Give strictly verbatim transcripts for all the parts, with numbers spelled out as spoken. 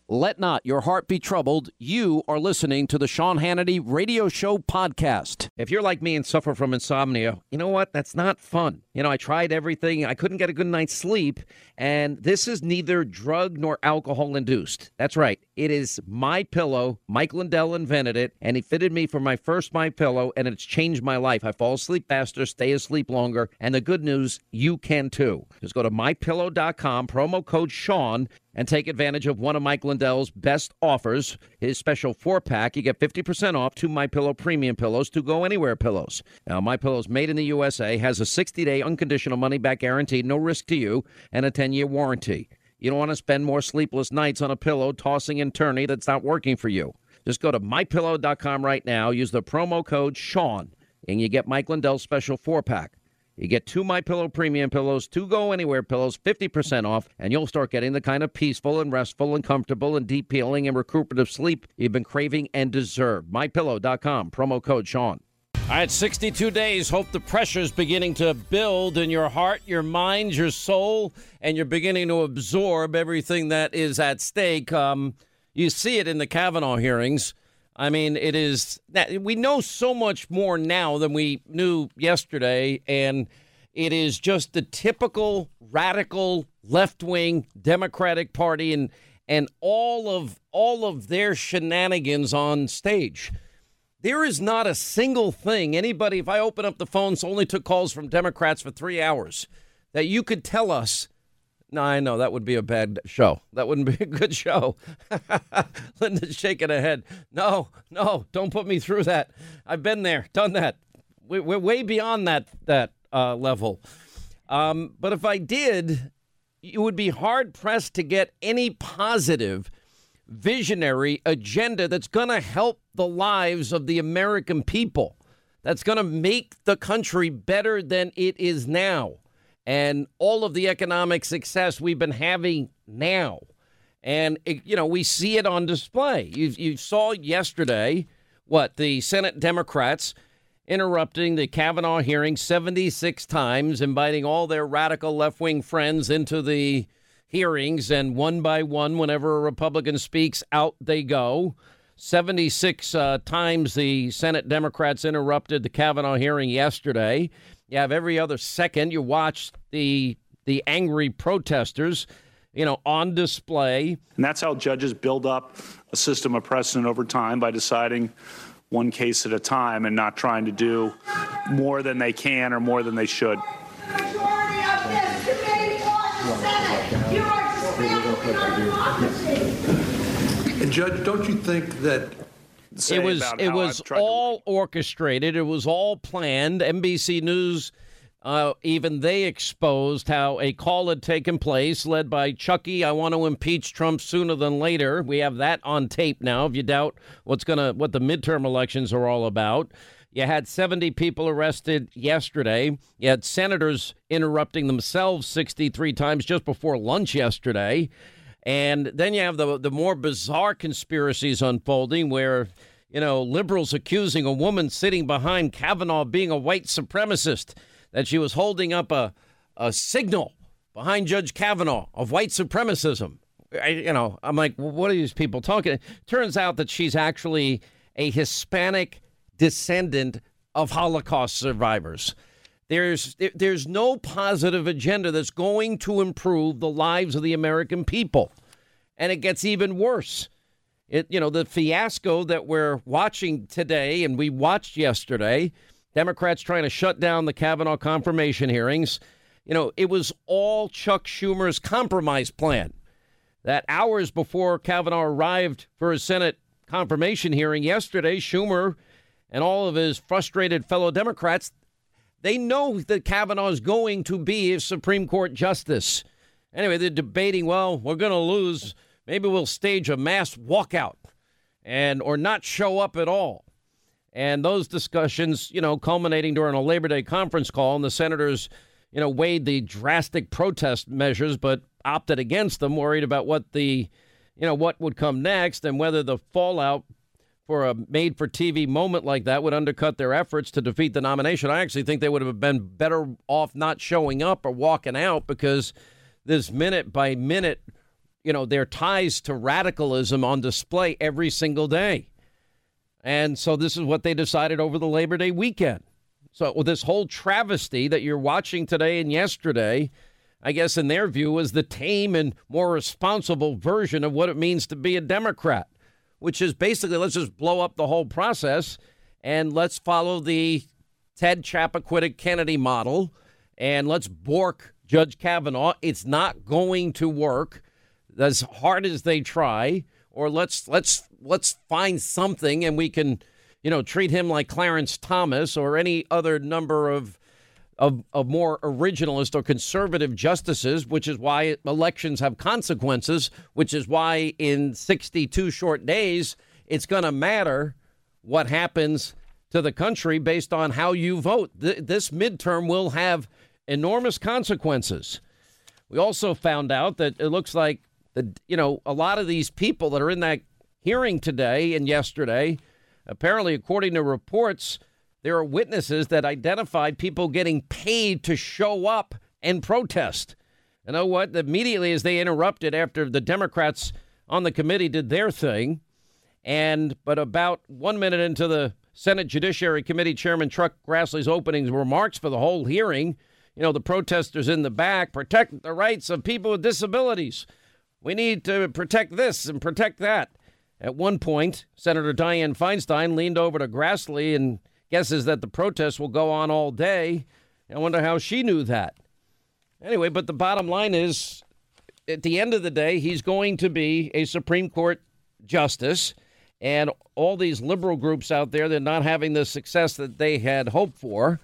Let not your heart be troubled. You are listening to the Sean Hannity Radio Show podcast. If you're like me and suffer from insomnia, you know what? That's not fun. You know, I tried everything. I couldn't get a good night's sleep. And this is neither drug nor alcohol induced. That's right. It is MyPillow. Mike Lindell invented it, and he fitted me for my first MyPillow, and it's changed my life. I fall asleep faster, stay asleep longer. And the good news, you can too. Just go to my pillow dot com, promo code Sean, and take advantage of one of Mike Lindell's best offers, his special four-pack. You get fifty percent off two MyPillow premium pillows, two Go Anywhere pillows. Now, MyPillow's made in the U S A, has a sixty-day unconditional money-back guarantee, no risk to you, and a ten-year warranty. You don't want to spend more sleepless nights on a pillow tossing and turning that's not working for you. Just go to my pillow dot com right now, use the promo code Sean, and you get Mike Lindell's special four-pack. You get two MyPillow premium pillows, two Go Anywhere pillows, fifty percent off, and you'll start getting the kind of peaceful and restful and comfortable and deep healing and recuperative sleep you've been craving and deserve. my pillow dot com, promo code Sean. All right, sixty-two days. Hope the pressure's beginning to build in your heart, your mind, your soul, and you're beginning to absorb everything that is at stake. Um, you see it in the Kavanaugh hearings. I mean, it is that we know so much more now than we knew yesterday, and it is just the typical radical left-wing Democratic Party and and all of all of their shenanigans on stage. There is not a single thing anybody, if I open up the phones, only took calls from Democrats for three hours, that you could tell us. No, I know that would be a bad show. That wouldn't be a good show. Linda's shaking her head. No, no, don't put me through that. I've been there, done that. We're, we're way beyond that that uh, level. Um, but if I did, you would be hard pressed to get any positive, visionary agenda that's going to help the lives of the American people, that's going to make the country better than it is now. And all of the economic success we've been having now. And, it, you know, we see it on display. You, you saw yesterday, what, the Senate Democrats interrupting the Kavanaugh hearing seventy-six times, inviting all their radical left-wing friends into the hearings. And one by one, whenever a Republican speaks, out they go. seventy-six uh, times the Senate Democrats interrupted the Kavanaugh hearing yesterday. You have every other second you watch the the angry protesters, you know, on display. And that's how judges build up a system of precedent over time, by deciding one case at a time and not trying to do more than they can or more than they should. Majority of this committee or the Senate, you are dismantling our democracy. And Judge, don't you think that Say it was it was all to... orchestrated. It was all planned. N B C News, uh, even they exposed how a call had taken place, led by Chucky. I want to impeach Trump sooner than later. We have that on tape now. If you doubt what's gonna what the midterm elections are all about, you had seventy people arrested yesterday. You had senators interrupting themselves sixty-three times just before lunch yesterday. And then you have the the more bizarre conspiracies unfolding where, you know, liberals accusing a woman sitting behind Kavanaugh being a white supremacist, that she was holding up a, a signal behind Judge Kavanaugh of white supremacism. I, you know, I'm like, well, what are these people talking? Turns out that she's actually a Hispanic descendant of Holocaust survivors. There's there's no positive agenda that's going to improve the lives of the American people. And it gets even worse. It, you know, the fiasco that we're watching today and we watched yesterday, Democrats trying to shut down the Kavanaugh confirmation hearings. You know, it was all Chuck Schumer's compromise plan. That hours before Kavanaugh arrived for his Senate confirmation hearing yesterday, Schumer and all of his frustrated fellow Democrats, they know that Kavanaugh is going to be a Supreme Court justice. Anyway, they're debating, well, we're going to lose. Maybe we'll stage a mass walkout and or not show up at all. And those discussions, you know, culminating during a Labor Day conference call, and the senators, you know, weighed the drastic protest measures, but opted against them, worried about what the, you know, what would come next and whether the fallout for a made-for-T V moment like that would undercut their efforts to defeat the nomination. I actually think they would have been better off not showing up or walking out, because this minute-by-minute you know, their ties to radicalism on display every single day. And so this is what they decided over the Labor Day weekend. So with this whole travesty that you're watching today and yesterday, I guess in their view, is the tame and more responsible version of what it means to be a Democrat, which is basically let's just blow up the whole process and let's follow the Ted Chappaquiddick Kennedy model and let's bork Judge Kavanaugh. It's not going to work as hard as they try, or let's let's let's find something and we can, you know, treat him like Clarence Thomas or any other number of of, of more originalist or conservative justices, which is why elections have consequences, which is why in sixty-two short days, it's going to matter what happens to the country based on how you vote. Th- this midterm will have enormous consequences. We also found out that it looks like, the, you know, a lot of these people that are in that hearing today and yesterday, apparently, according to reports, there are witnesses that identified people getting paid to show up and protest. You know what? Immediately as they interrupted after the Democrats on the committee did their thing, and but about one minute into the Senate Judiciary Committee Chairman Chuck Grassley's opening remarks for the whole hearing, you know, the protesters in the back, protect the rights of people with disabilities. We need to protect this and protect that. At one point, Senator Dianne Feinstein leaned over to Grassley and guesses that the protests will go on all day. I wonder how she knew that. Anyway, but the bottom line is, at the end of the day, he's going to be a Supreme Court justice. And all these liberal groups out there, they're not having the success that they had hoped for.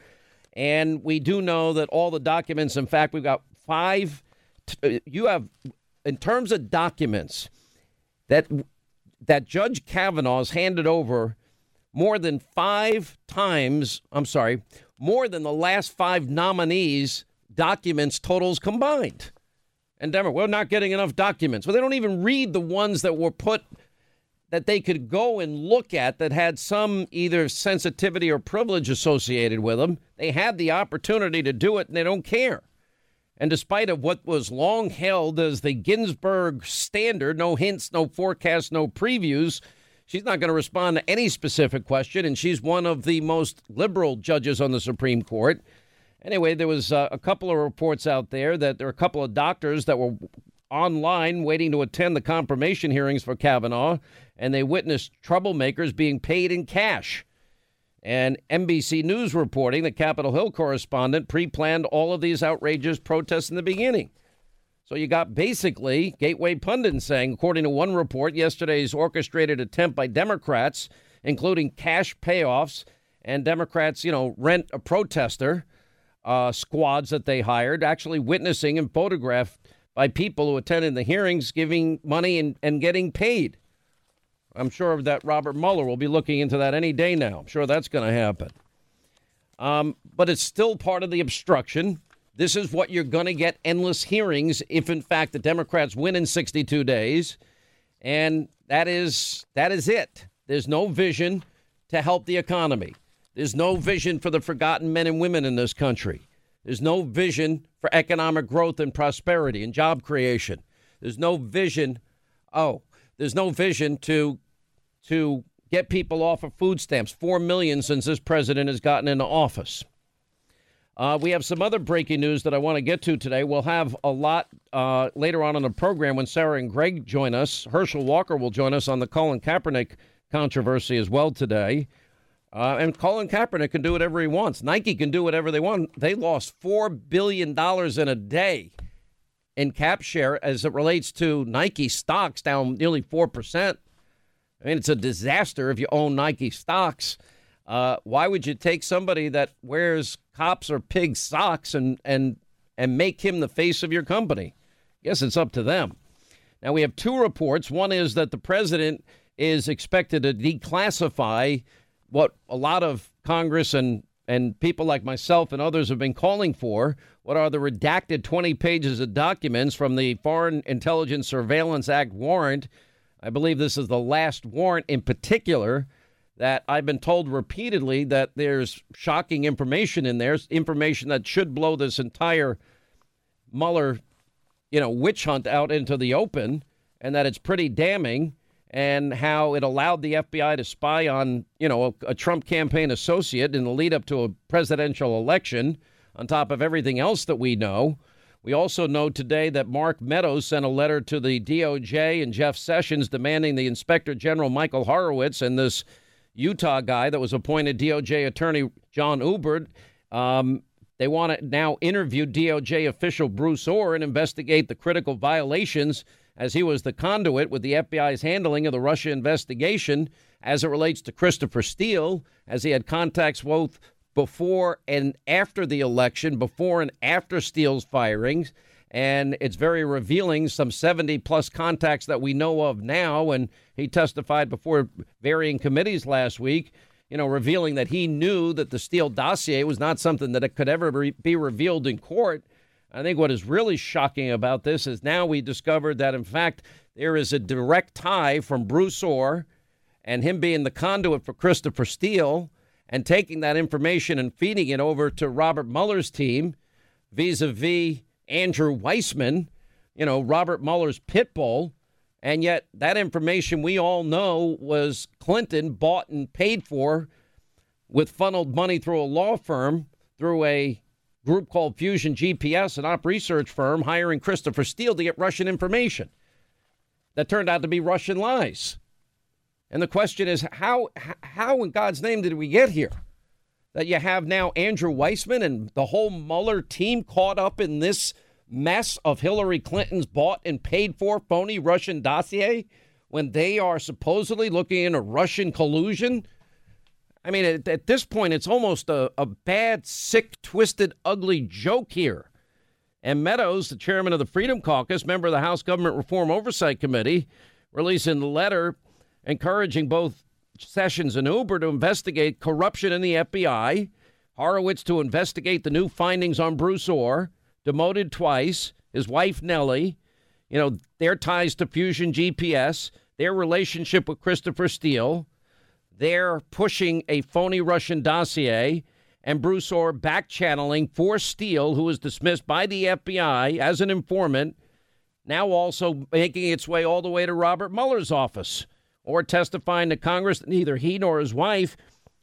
And we do know that all the documents, in fact, we've got five. T- you have, in terms of documents, that that Judge Kavanaugh has handed over more than five times, I'm sorry, more than the last five nominees' documents totals combined. And Democrats, we're not getting enough documents. Well, they don't even read the ones that were put that they could go and look at that had some either sensitivity or privilege associated with them. They had the opportunity to do it, and they don't care. And despite of what was long held as the Ginsburg standard, no hints, no forecasts, no previews, she's not going to respond to any specific question, and she's one of the most liberal judges on the Supreme Court. Anyway, there was uh, a couple of reports out there that there were a couple of doctors that were online waiting to attend the confirmation hearings for Kavanaugh, and they witnessed troublemakers being paid in cash. And N B C News reporting the Capitol Hill correspondent pre-planned all of these outrageous protests in the beginning. So you got basically Gateway pundits saying, according to one report, yesterday's orchestrated attempt by Democrats, including cash payoffs, and Democrats, you know, rent a protester uh, squads that they hired, actually witnessing and photographed by people who attended the hearings, giving money and, and getting paid. I'm sure that Robert Mueller will be looking into that any day now. I'm sure that's going to happen. Um, but it's still part of the obstruction. This is what you're going to get, endless hearings if, in fact, the Democrats win in sixty-two days. And that is that is it. There's no vision to help the economy. There's no vision for the forgotten men and women in this country. There's no vision for economic growth and prosperity and job creation. There's no vision. Oh, there's no vision to to get people off of food stamps. Four million since this president has gotten into office. Uh, we have some other breaking news that I want to get to today. We'll have a lot uh, later on in the program when Sarah and Greg join us. Herschel Walker will join us on the Colin Kaepernick controversy as well today. Uh, and Colin Kaepernick can do whatever he wants. Nike can do whatever they want. They lost four billion dollars in a day in cap share as it relates to Nike stocks, down nearly four percent. I mean, it's a disaster if you own Nike stocks. Uh, why would you take somebody that wears cops or pig socks and, and, and make him the face of your company? Guess it's up to them. Now, we have two reports. One is that the president is expected to declassify what a lot of Congress and, and people like myself and others have been calling for, what are the redacted twenty pages of documents from the Foreign Intelligence Surveillance Act warrant. I believe this is the last warrant in particular that I've been told repeatedly that there's shocking information in there, information that should blow this entire Mueller, you know, witch hunt out into the open. and that it's pretty damning, and how it allowed the F B I to spy on, you know, a, a Trump campaign associate in the lead up to a presidential election, on top of everything else that we know. We also know today that Mark Meadows sent a letter to the D O J and Jeff Sessions demanding the Inspector General Michael Horowitz and this Utah guy that was appointed D O J Attorney John Ubert. Um, they want to now interview D O J official Bruce Ohr and investigate the critical violations, as he was the conduit with the F B I's handling of the Russia investigation as it relates to Christopher Steele, as he had contacts both before and after the election, before and after Steele's firings. And it's very revealing, some seventy plus contacts that we know of now. And he testified before varying committees last week, you know, revealing that he knew that the Steele dossier was not something that it could ever be revealed in court. I think what is really shocking about this is now we discovered that, in fact, there is a direct tie from Bruce Ohr and him being the conduit for Christopher Steele and taking that information and feeding it over to Robert Mueller's team vis-a-vis Andrew Weissman, you know, Robert Mueller's pit bull. And yet that information we all know was Clinton bought and paid for with funneled money through a law firm, through a group called Fusion G P S, an op research firm, hiring Christopher Steele to get Russian information that turned out to be Russian lies. And the question is, how, how in God's name did we get here? That you have now Andrew Weissman and the whole Mueller team caught up in this mess of Hillary Clinton's bought and paid for phony Russian dossier when they are supposedly looking into Russian collusion. I mean, at, at this point, it's almost a, a bad, sick, twisted, ugly joke here. And Meadows, the chairman of the Freedom Caucus, member of the House Government Reform Oversight Committee, releasing the letter encouraging both Sessions and Uber to investigate corruption in the F B I, Horowitz to investigate the new findings on Bruce Ohr, demoted twice, his wife Nellie, you know, their ties to Fusion G P S, their relationship with Christopher Steele, their pushing a phony Russian dossier, and Bruce Ohr back-channeling for Steele, who was dismissed by the F B I as an informant, now also making its way all the way to Robert Mueller's office, or testifying to Congress that neither he nor his wife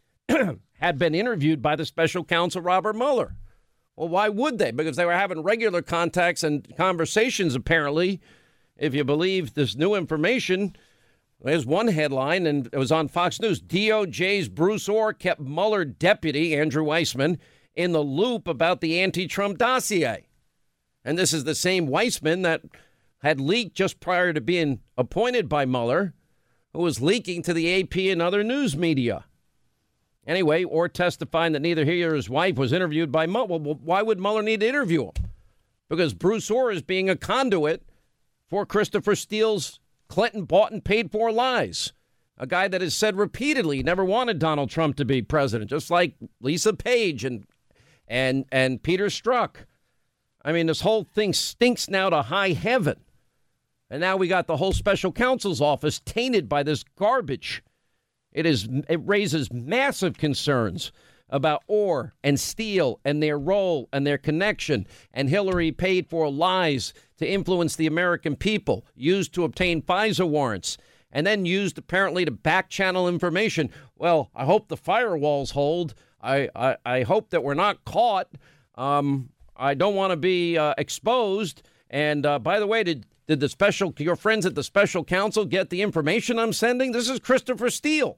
had been interviewed by the special counsel Robert Mueller. Well, why would they? Because they were having regular contacts and conversations, apparently, if you believe this new information. There's one headline, and it was on Fox News. D O J's Bruce Ohr kept Mueller deputy Andrew Weissman in the loop about the anti-Trump dossier. And this is the same Weissman that had leaked just prior to being appointed by Mueller, who was leaking to the A P and other news media. Anyway, or testifying that neither he or his wife was interviewed by Mueller. Well, why would Mueller need to interview him? Because Bruce Ohr is being a conduit for Christopher Steele's Clinton bought and paid for lies. A guy that has said repeatedly he never wanted Donald Trump to be president, just like Lisa Page and and and Peter Strzok. I mean, this whole thing stinks now to high heaven. And now we got the whole special counsel's office tainted by this garbage. It is it raises massive concerns about Ohr and Steele and their role and their connection, and Hillary paid for lies to influence the American people, used to obtain FISA warrants, and then used apparently to back channel information. Well, I hope the firewalls hold. I, I, I hope that we're not caught. Um, I don't want to be uh, exposed. And uh, by the way, did did the special your friends at the special counsel get the information I'm sending? This is Christopher Steele.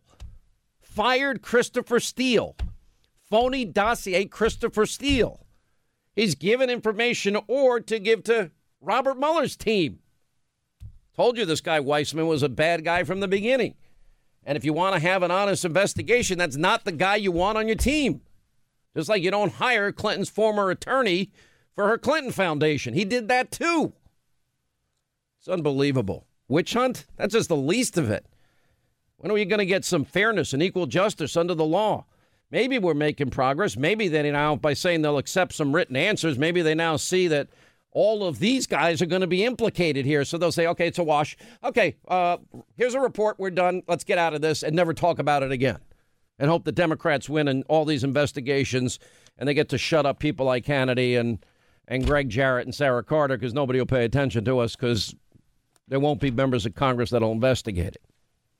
Fired Christopher Steele. Phony dossier Christopher Steele. He's given information or to give to Robert Mueller's team. Told you this guy Weissman was a bad guy from the beginning. And if you want to have an honest investigation, that's not the guy you want on your team. Just like you don't hire Clinton's former attorney for her Clinton Foundation. He did that too. It's unbelievable. Witch hunt? That's just the least of it. When are we going to get some fairness and equal justice under the law? Maybe we're making progress. Maybe they now, by saying they'll accept some written answers, maybe they now see that all of these guys are going to be implicated here. So they'll say, okay, it's a wash. Okay, uh, here's a report. We're done. Let's get out of this and never talk about it again. And hope the Democrats win in all these investigations and they get to shut up people like Hannity and, and Greg Jarrett and Sarah Carter, because nobody will pay attention to us because there won't be members of Congress that'll investigate it.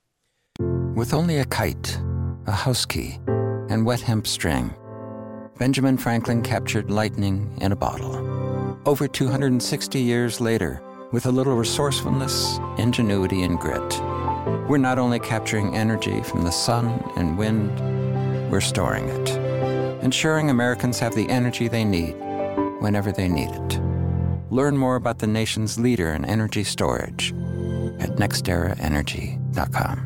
With only a kite, a house key, and wet hemp string, Benjamin Franklin captured lightning in a bottle. Over two hundred sixty years later, with a little resourcefulness, ingenuity, and grit, we're not only capturing energy from the sun and wind, we're storing it, ensuring Americans have the energy they need whenever they need it. Learn more about the nation's leader in energy storage at nextera energy dot com.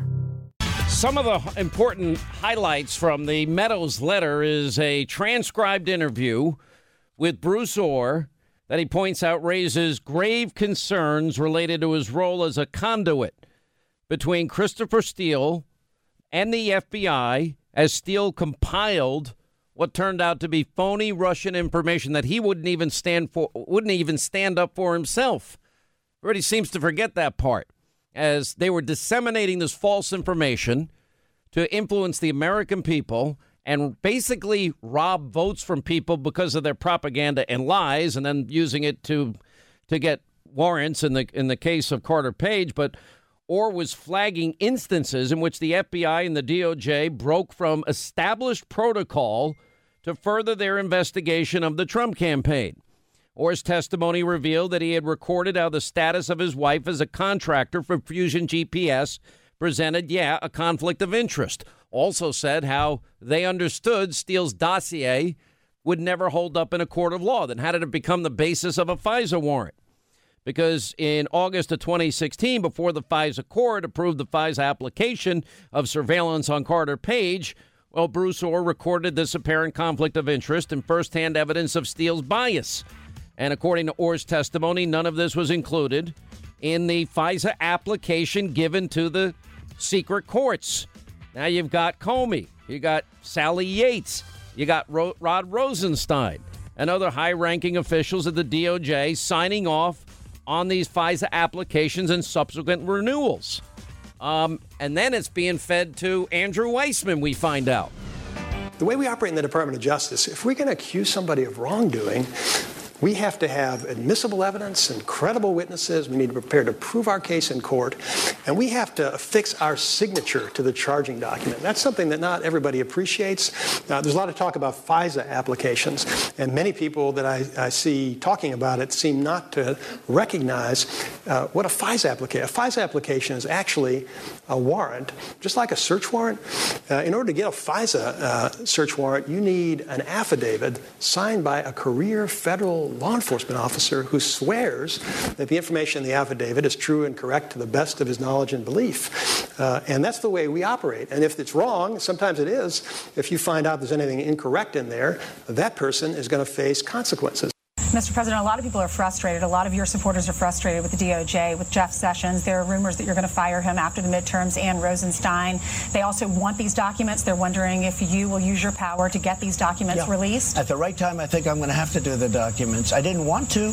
Some of the important highlights from the Meadows letter is a transcribed interview with Bruce Ohr that he points out raises grave concerns related to his role as a conduit between Christopher Steele and the F B I as Steele compiled what turned out to be phony Russian information that he wouldn't even stand for, wouldn't even stand up for himself. Everybody seems to forget that part, as they were disseminating this false information to influence the American people and basically rob votes from people because of their propaganda and lies, and then using it to to get warrants in the in the case of Carter Page. But Ohr was flagging instances in which the F B I and the D O J broke from established protocol to further their investigation of the Trump campaign. Ohr's testimony revealed that he had recorded how the status of his wife as a contractor for Fusion G P S presented, yeah, a conflict of interest. Also said how they understood Steele's dossier would never hold up in a court of law. Then how did it become the basis of a FISA warrant? Because in August of twenty sixteen, before the FISA court approved the FISA application of surveillance on Carter Page, well, Bruce Ohr recorded this apparent conflict of interest and firsthand evidence of Steele's bias. And according to Ohr's testimony, none of this was included in the FISA application given to the secret courts. Now you've got Comey, you got Sally Yates, you got Ro- Rod Rosenstein, and other high-ranking officials of the D O J signing off on these FISA applications and subsequent renewals. Um, and then it's being fed to Andrew Weissman, we find out. The way we operate in the Department of Justice, if we're going to accuse somebody of wrongdoing, we have to have admissible evidence and credible witnesses. We need to prepare to prove our case in court. And we have to affix our signature to the charging document. That's something that not everybody appreciates. Uh, there's a lot of talk about FISA applications. And many people that I, I see talking about it seem not to recognize uh, what a FISA application. A FISA application is actually a warrant, just like a search warrant. Uh, in order to get a FISA uh, search warrant, you need an affidavit signed by a career federal law enforcement officer who swears that the information in the affidavit is true and correct to the best of his knowledge and belief. Uh, and that's the way we operate. And if it's wrong, sometimes it is, if you find out there's anything incorrect in there, that person is going to face consequences. Mister President, a lot of people are frustrated. A lot of your supporters are frustrated with the D O J, with Jeff Sessions. There are rumors that you're going to fire him after the midterms and Rosenstein. They also want these documents. They're wondering if you will use your power to get these documents yeah. released. At the right time, I think I'm going to have to do the documents. I didn't want to,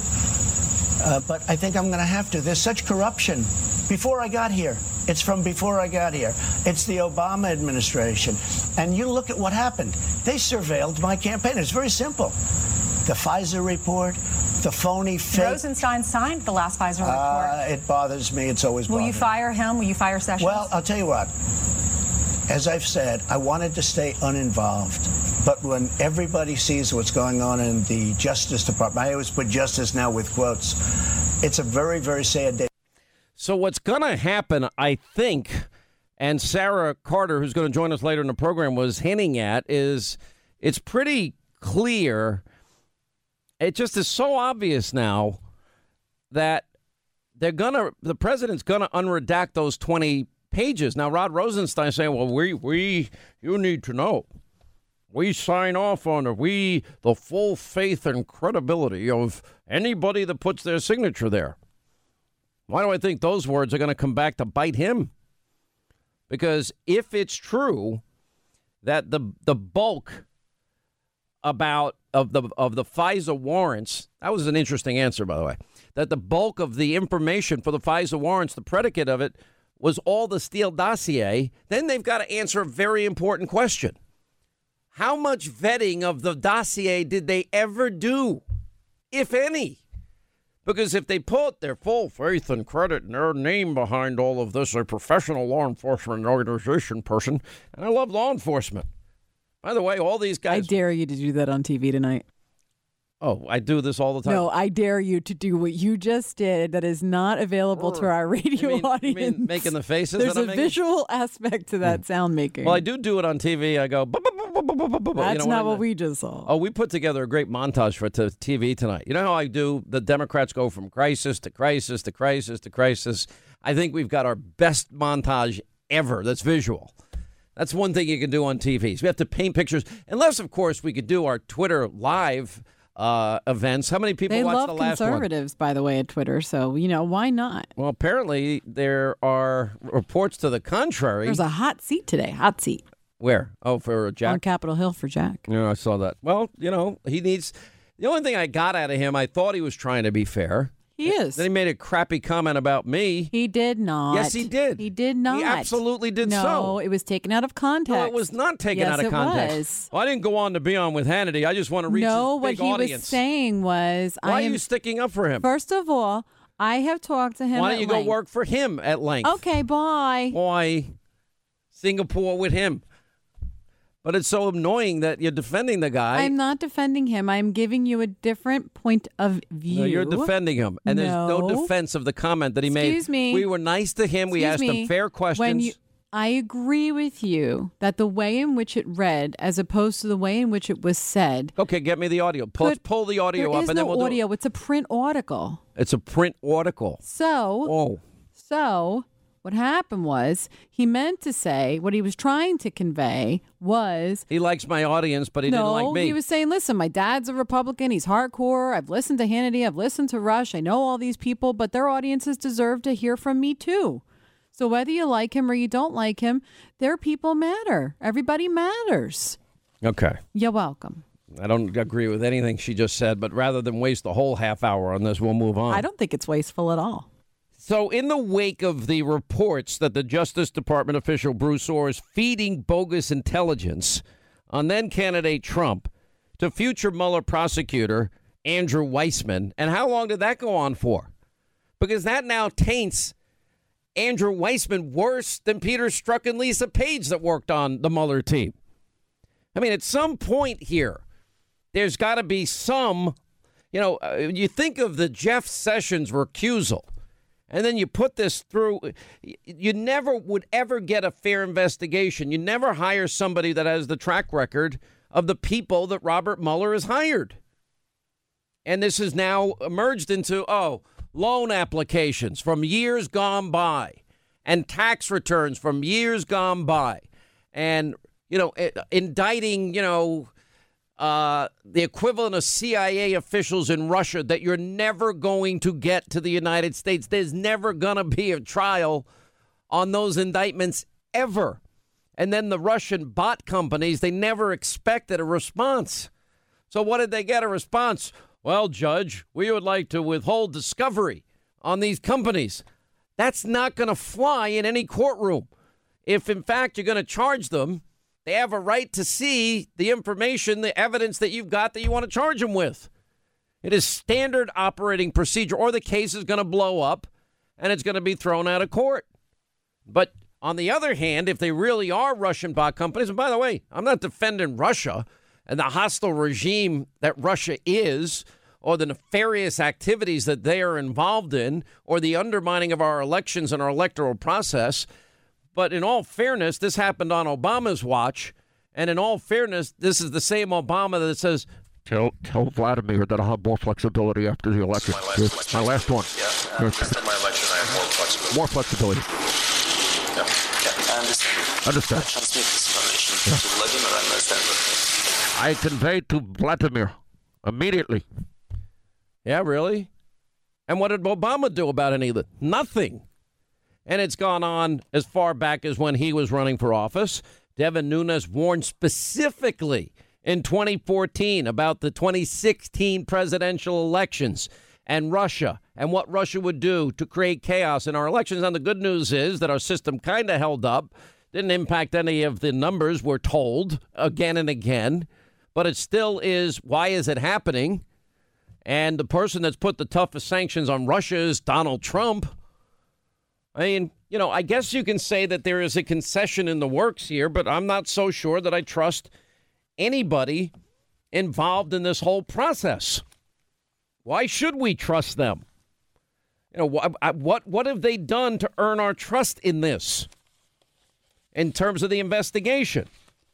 uh, but I think I'm going to have to. There's such corruption. Before I got here, it's from before I got here. It's the Obama administration. And you look at what happened. They surveilled my campaign. It's very simple. The FISA report, the phony fake. Rosenstein signed the last FISA report. Uh, it bothers me. It's always Will bothered you fire him? Will you fire Sessions? Well, I'll tell you what. As I've said, I wanted to stay uninvolved. But when everybody sees what's going on in the Justice Department, I always put justice now with quotes, it's a very, very sad day. So what's going to happen, I think, and Sarah Carter, who's going to join us later in the program, was hinting at, is it's pretty clear. It just is so obvious now that they're gonna, the president's gonna unredact those twenty pages. Now, Rod Rosenstein is saying, well, we, we, you need to know. We sign off on it. We, the full faith and credibility of anybody that puts their signature there. Why do I think those words are going to come back to bite him? Because if it's true that the the bulk about of the of the FISA warrants, that was an interesting answer, by the way, that the bulk of the information for the FISA warrants, the predicate of it, was all the Steele dossier, then they've got to answer a very important question. How much vetting of the dossier did they ever do, if any? Because if they put their full faith and credit and their name behind all of this, a professional law enforcement organization person, and I love law enforcement. By the way, all these guys... I dare you to do that on T V tonight. Oh, I do this all the time? No, I dare you to do what you just did that is not available to our radio you mean, audience. You mean making the faces There's that I'm a making? visual aspect to that sound making. Well, I do do it on T V. I go... bu- bu- bu- bu- bu- bu- bu- That's you know, not when what we just saw. Oh, we put together a great montage for t- T V tonight. You know how I do? The Democrats go from crisis to crisis to crisis to crisis. I think we've got our best montage ever that's visual. That's one thing you can do on T V. So we have to paint pictures. Unless, of course, we could do our Twitter live uh, events. How many people They watched love the last one? conservatives, by the way, at Twitter. So, you know, why not? Well, apparently there are reports to the contrary. There's a hot seat today. Hot seat. Where? Oh, for Jack? On Capitol Hill for Jack. Yeah, I saw that. Well, you know, he needs... The only thing I got out of him, I thought he was trying to be fair. He is. Then he made a crappy comment about me. He did not. Yes, he did. He did not. He absolutely did no, so. No, it was taken out of context. No, it was not taken yes, out of context. It was. Well, I didn't go on to be on with Hannity. I just want to reach no, his big what he audience. was saying was, Why I are am, you sticking up for him? First of all, I have talked to him. Why don't you at go length. work for him at length? Okay, bye. Why Singapore with him? But it's so annoying that you're defending the guy. I'm not defending him. I'm giving you a different point of view. No, you're defending him, and there's no No. defense of the comment that he made. Excuse me. We were nice to him. we Excuse asked me. him fair questions. When you, I agree with you that the way in which it read, as opposed to the way in which it was said. Okay, get me the audio. Pull, could- pull the audio there up, is and no then we'll audio. do it. It's a print article. It's a print article. So, Oh, so what happened was he meant to say what he was trying to convey was. he likes my audience, but he no, didn't like me. he was saying, listen, my dad's a Republican. He's hardcore. I've listened to Hannity. I've listened to Rush. I know all these people, but their audiences deserve to hear from me, too. So whether you like him or you don't like him, their people matter. Everybody matters. Okay. You're welcome. I don't agree with anything she just said, but rather than waste the whole half hour on this, we'll move on. I don't think it's wasteful at all. So in the wake of the reports that the Justice Department official Bruce Orr is feeding bogus intelligence on then-candidate Trump to future Mueller prosecutor Andrew Weissman, and how long did that go on for? Because that now taints Andrew Weissman worse than Peter Strzok and Lisa Page that worked on the Mueller team. I mean, at some point here, there's got to be some, you know, uh, you think of the Jeff Sessions recusal, and then you put this through. You never would ever get a fair investigation. You never hire somebody that has the track record of the people that Robert Mueller has hired. And this has now emerged into, oh, loan applications from years gone by and tax returns from years gone by and, you know, indicting, you know, uh, the equivalent of C I A officials in Russia that you're never going to get to the United States. There's never going to be a trial on those indictments ever. And then the Russian bot companies, they never expected a response. So what did they get? A response? Well, Judge, we would like to withhold discovery on these companies. That's not going to fly in any courtroom. If, in fact, you're going to charge them, they have a right to see the information, the evidence that you've got that you want to charge them with. It is standard operating procedure, or the case is going to blow up and it's going to be thrown out of court. But on the other hand, if they really are Russian bot companies, and by the way, I'm not defending Russia and the hostile regime that Russia is, or the nefarious activities that they are involved in, or the undermining of our elections and our electoral process. But in all fairness, this happened on Obama's watch. And in all fairness, this is the same Obama that says, tell, tell Vladimir that I'll have more flexibility after the election. My last, my last one. Yeah, uh, after my election, I have more flexibility. More flexibility. Yeah, yeah, I understand. Understand. I transmit this information yeah. to Vladimir and understand what I convey to Vladimir immediately. Yeah, really? And what did Obama do about any of it? Nothing. And it's gone on as far back as when he was running for office. Devin Nunes warned specifically in twenty fourteen about the twenty sixteen presidential elections and Russia and what Russia would do to create chaos in our elections. And the good news is that our system kind of held up, didn't impact any of the numbers, we're told, again and again. But it still is, why is it happening? And the person that's put the toughest sanctions on Russia is Donald Trump. I mean, you know, I guess you can say that there is a concession in the works here, but I'm not so sure that I trust anybody involved in this whole process. Why should we trust them? You know, what what what have they done to earn our trust in this in terms of the investigation?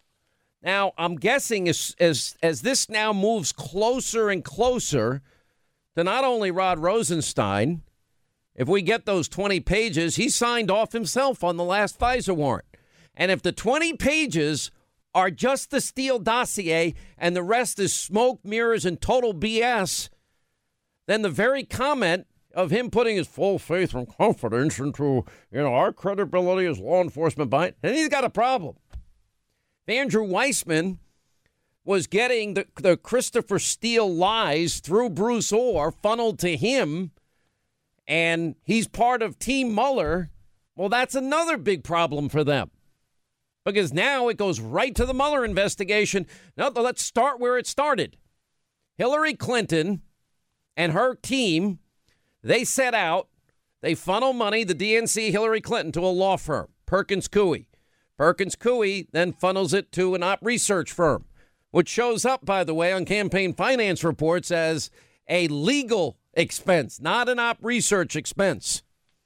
Now, I'm guessing as as as this now moves closer and closer to not only Rod Rosenstein, if we get those twenty pages, he signed off himself on the last FISA warrant. And if the twenty pages are just the Steele dossier and the rest is smoke, mirrors, and total B S, then the very comment of him putting his full faith and confidence into, you know, our credibility as law enforcement by it, and he's got a problem. Andrew Weissman was getting the, the Christopher Steele lies through Bruce Ohr funneled to him, and he's part of Team Mueller. Well, that's another big problem for them, because now it goes right to the Mueller investigation. Now, let's start where it started. Hillary Clinton and her team, they set out, they funnel money, the D N C, Hillary Clinton, to a law firm, Perkins Coie. Perkins Coie then funnels it to an op research firm, which shows up, by the way, on campaign finance reports as a legal expense, not an op research expense.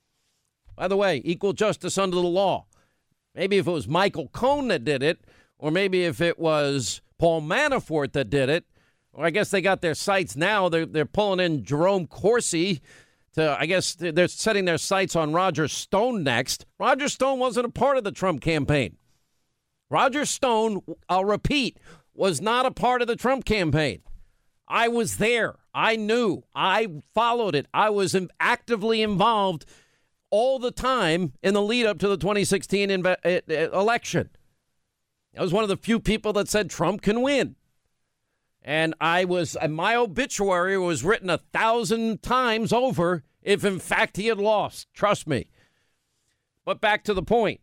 By the way, equal justice under the law. Maybe if it was Michael Cohen that did it, or maybe if it was Paul Manafort that did it, or I guess they got their sights now. They're, they're pulling in Jerome Corsi to, I guess they're setting their sights on Roger Stone next. Roger Stone wasn't a part of the Trump campaign. Roger Stone, I'll repeat, was not a part of the Trump campaign. I was there. I knew. I followed it. I was actively involved all the time in the lead up to the twenty sixteen inve- election. I was one of the few people that said Trump can win. And I was, and my obituary was written a thousand times over if, in fact, he had lost. Trust me. But back to the point.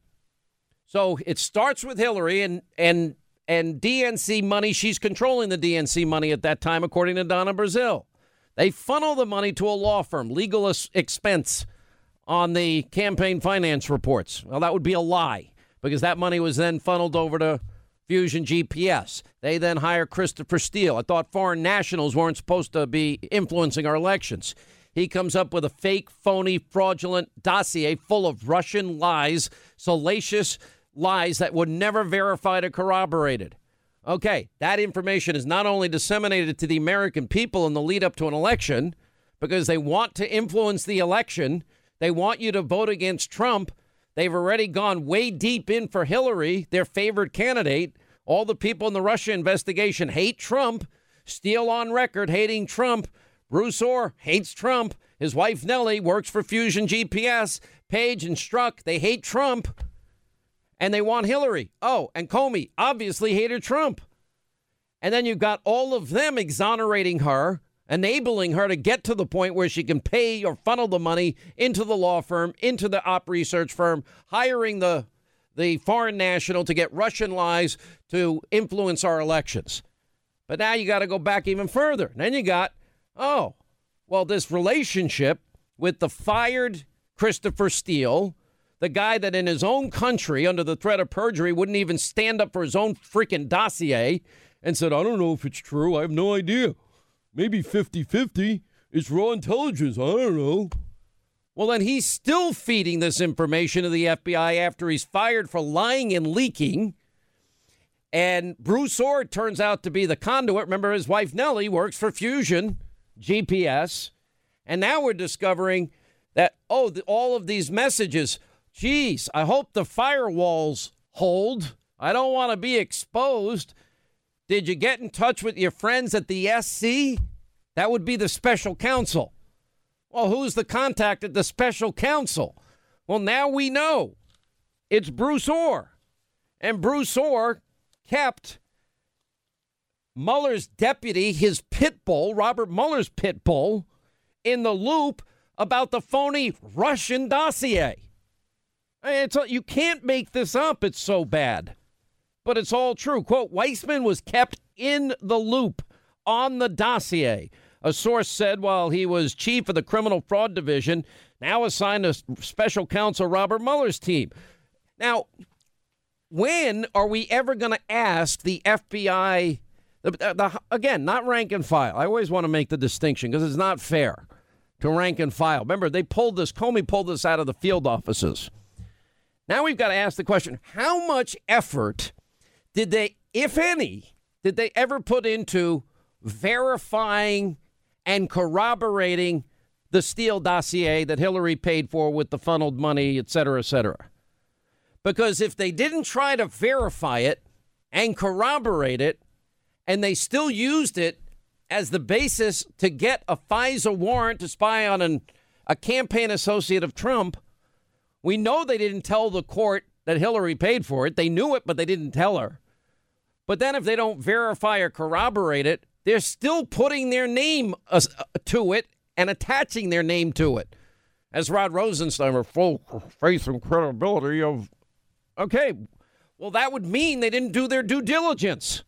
So it starts with Hillary and and and D N C money. She's controlling the D N C money at that time, according to Donna Brazile. They funnel the money to a law firm, legal expense on the campaign finance reports. Well, that would be a lie, because that money was then funneled over to Fusion G P S. They then hire Christopher Steele. I thought foreign nationals weren't supposed to be influencing our elections. He comes up with a fake, phony, fraudulent dossier full of Russian lies, salacious lies that were never verified or corroborated. Okay, that information is not only disseminated to the American people in the lead up to an election, because they want to influence the election. They want you to vote against Trump. They've already gone way deep in for Hillary, their favorite candidate. All the people in the Russia investigation hate Trump. Steele on record hating Trump. Bruce Ohr hates Trump. His wife Nellie works for Fusion G P S. Page and Strzok, they hate Trump. And they want Hillary. Oh, and Comey obviously hated Trump. And then you've got all of them exonerating her, enabling her to get to the point where she can pay or funnel the money into the law firm, into the op research firm, hiring the the foreign national to get Russian lies to influence our elections. But now you got to go back even further. Then you got, oh, well, this relationship with the fired Christopher Steele, the guy that in his own country, under the threat of perjury, wouldn't even stand up for his own freaking dossier and said, I don't know if it's true. I have no idea. Maybe fifty-fifty. It's raw intelligence. I don't know. Well, then he's still feeding this information to the F B I after he's fired for lying and leaking. And Bruce Ohr turns out to be the conduit. Remember, his wife Nellie works for Fusion G P S. And now we're discovering that, oh, the, all of these messages, geez, I hope the firewalls hold. I don't want to be exposed. Did you get in touch with your friends at the S C? That would be the special counsel. Well, who's the contact at the special counsel? Well, now we know. It's Bruce Ohr. And Bruce Ohr kept Mueller's deputy, his pit bull, Robert Mueller's pit bull, in the loop about the phony Russian dossier. It's, you can't make this up. It's so bad. But it's all true. Quote, Weissman was kept in the loop on the dossier A source said while he was chief of the criminal fraud division, now assigned to special counsel Robert Mueller's team. Now, when are we ever going to ask the F B I, the, the, again, not rank and file. I always want to make the distinction because it's not fair to rank and file. Remember, they pulled this, Comey pulled this out of the field offices. Now we've got to ask the question, how much effort did they, if any, did they ever put into verifying and corroborating the Steele dossier that Hillary paid for with the funneled money, et cetera, et cetera? Because if they didn't try to verify it and corroborate it, and they still used it as the basis to get a FISA warrant to spy on an, a campaign associate of Trump, we know they didn't tell the court that Hillary paid for it. They knew it, but they didn't tell her. But then if they don't verify or corroborate it, they're still putting their name uh, to it and attaching their name to it. As Rod Rosenstein, full faith and credibility of, okay, well, that would mean they didn't do their due diligence.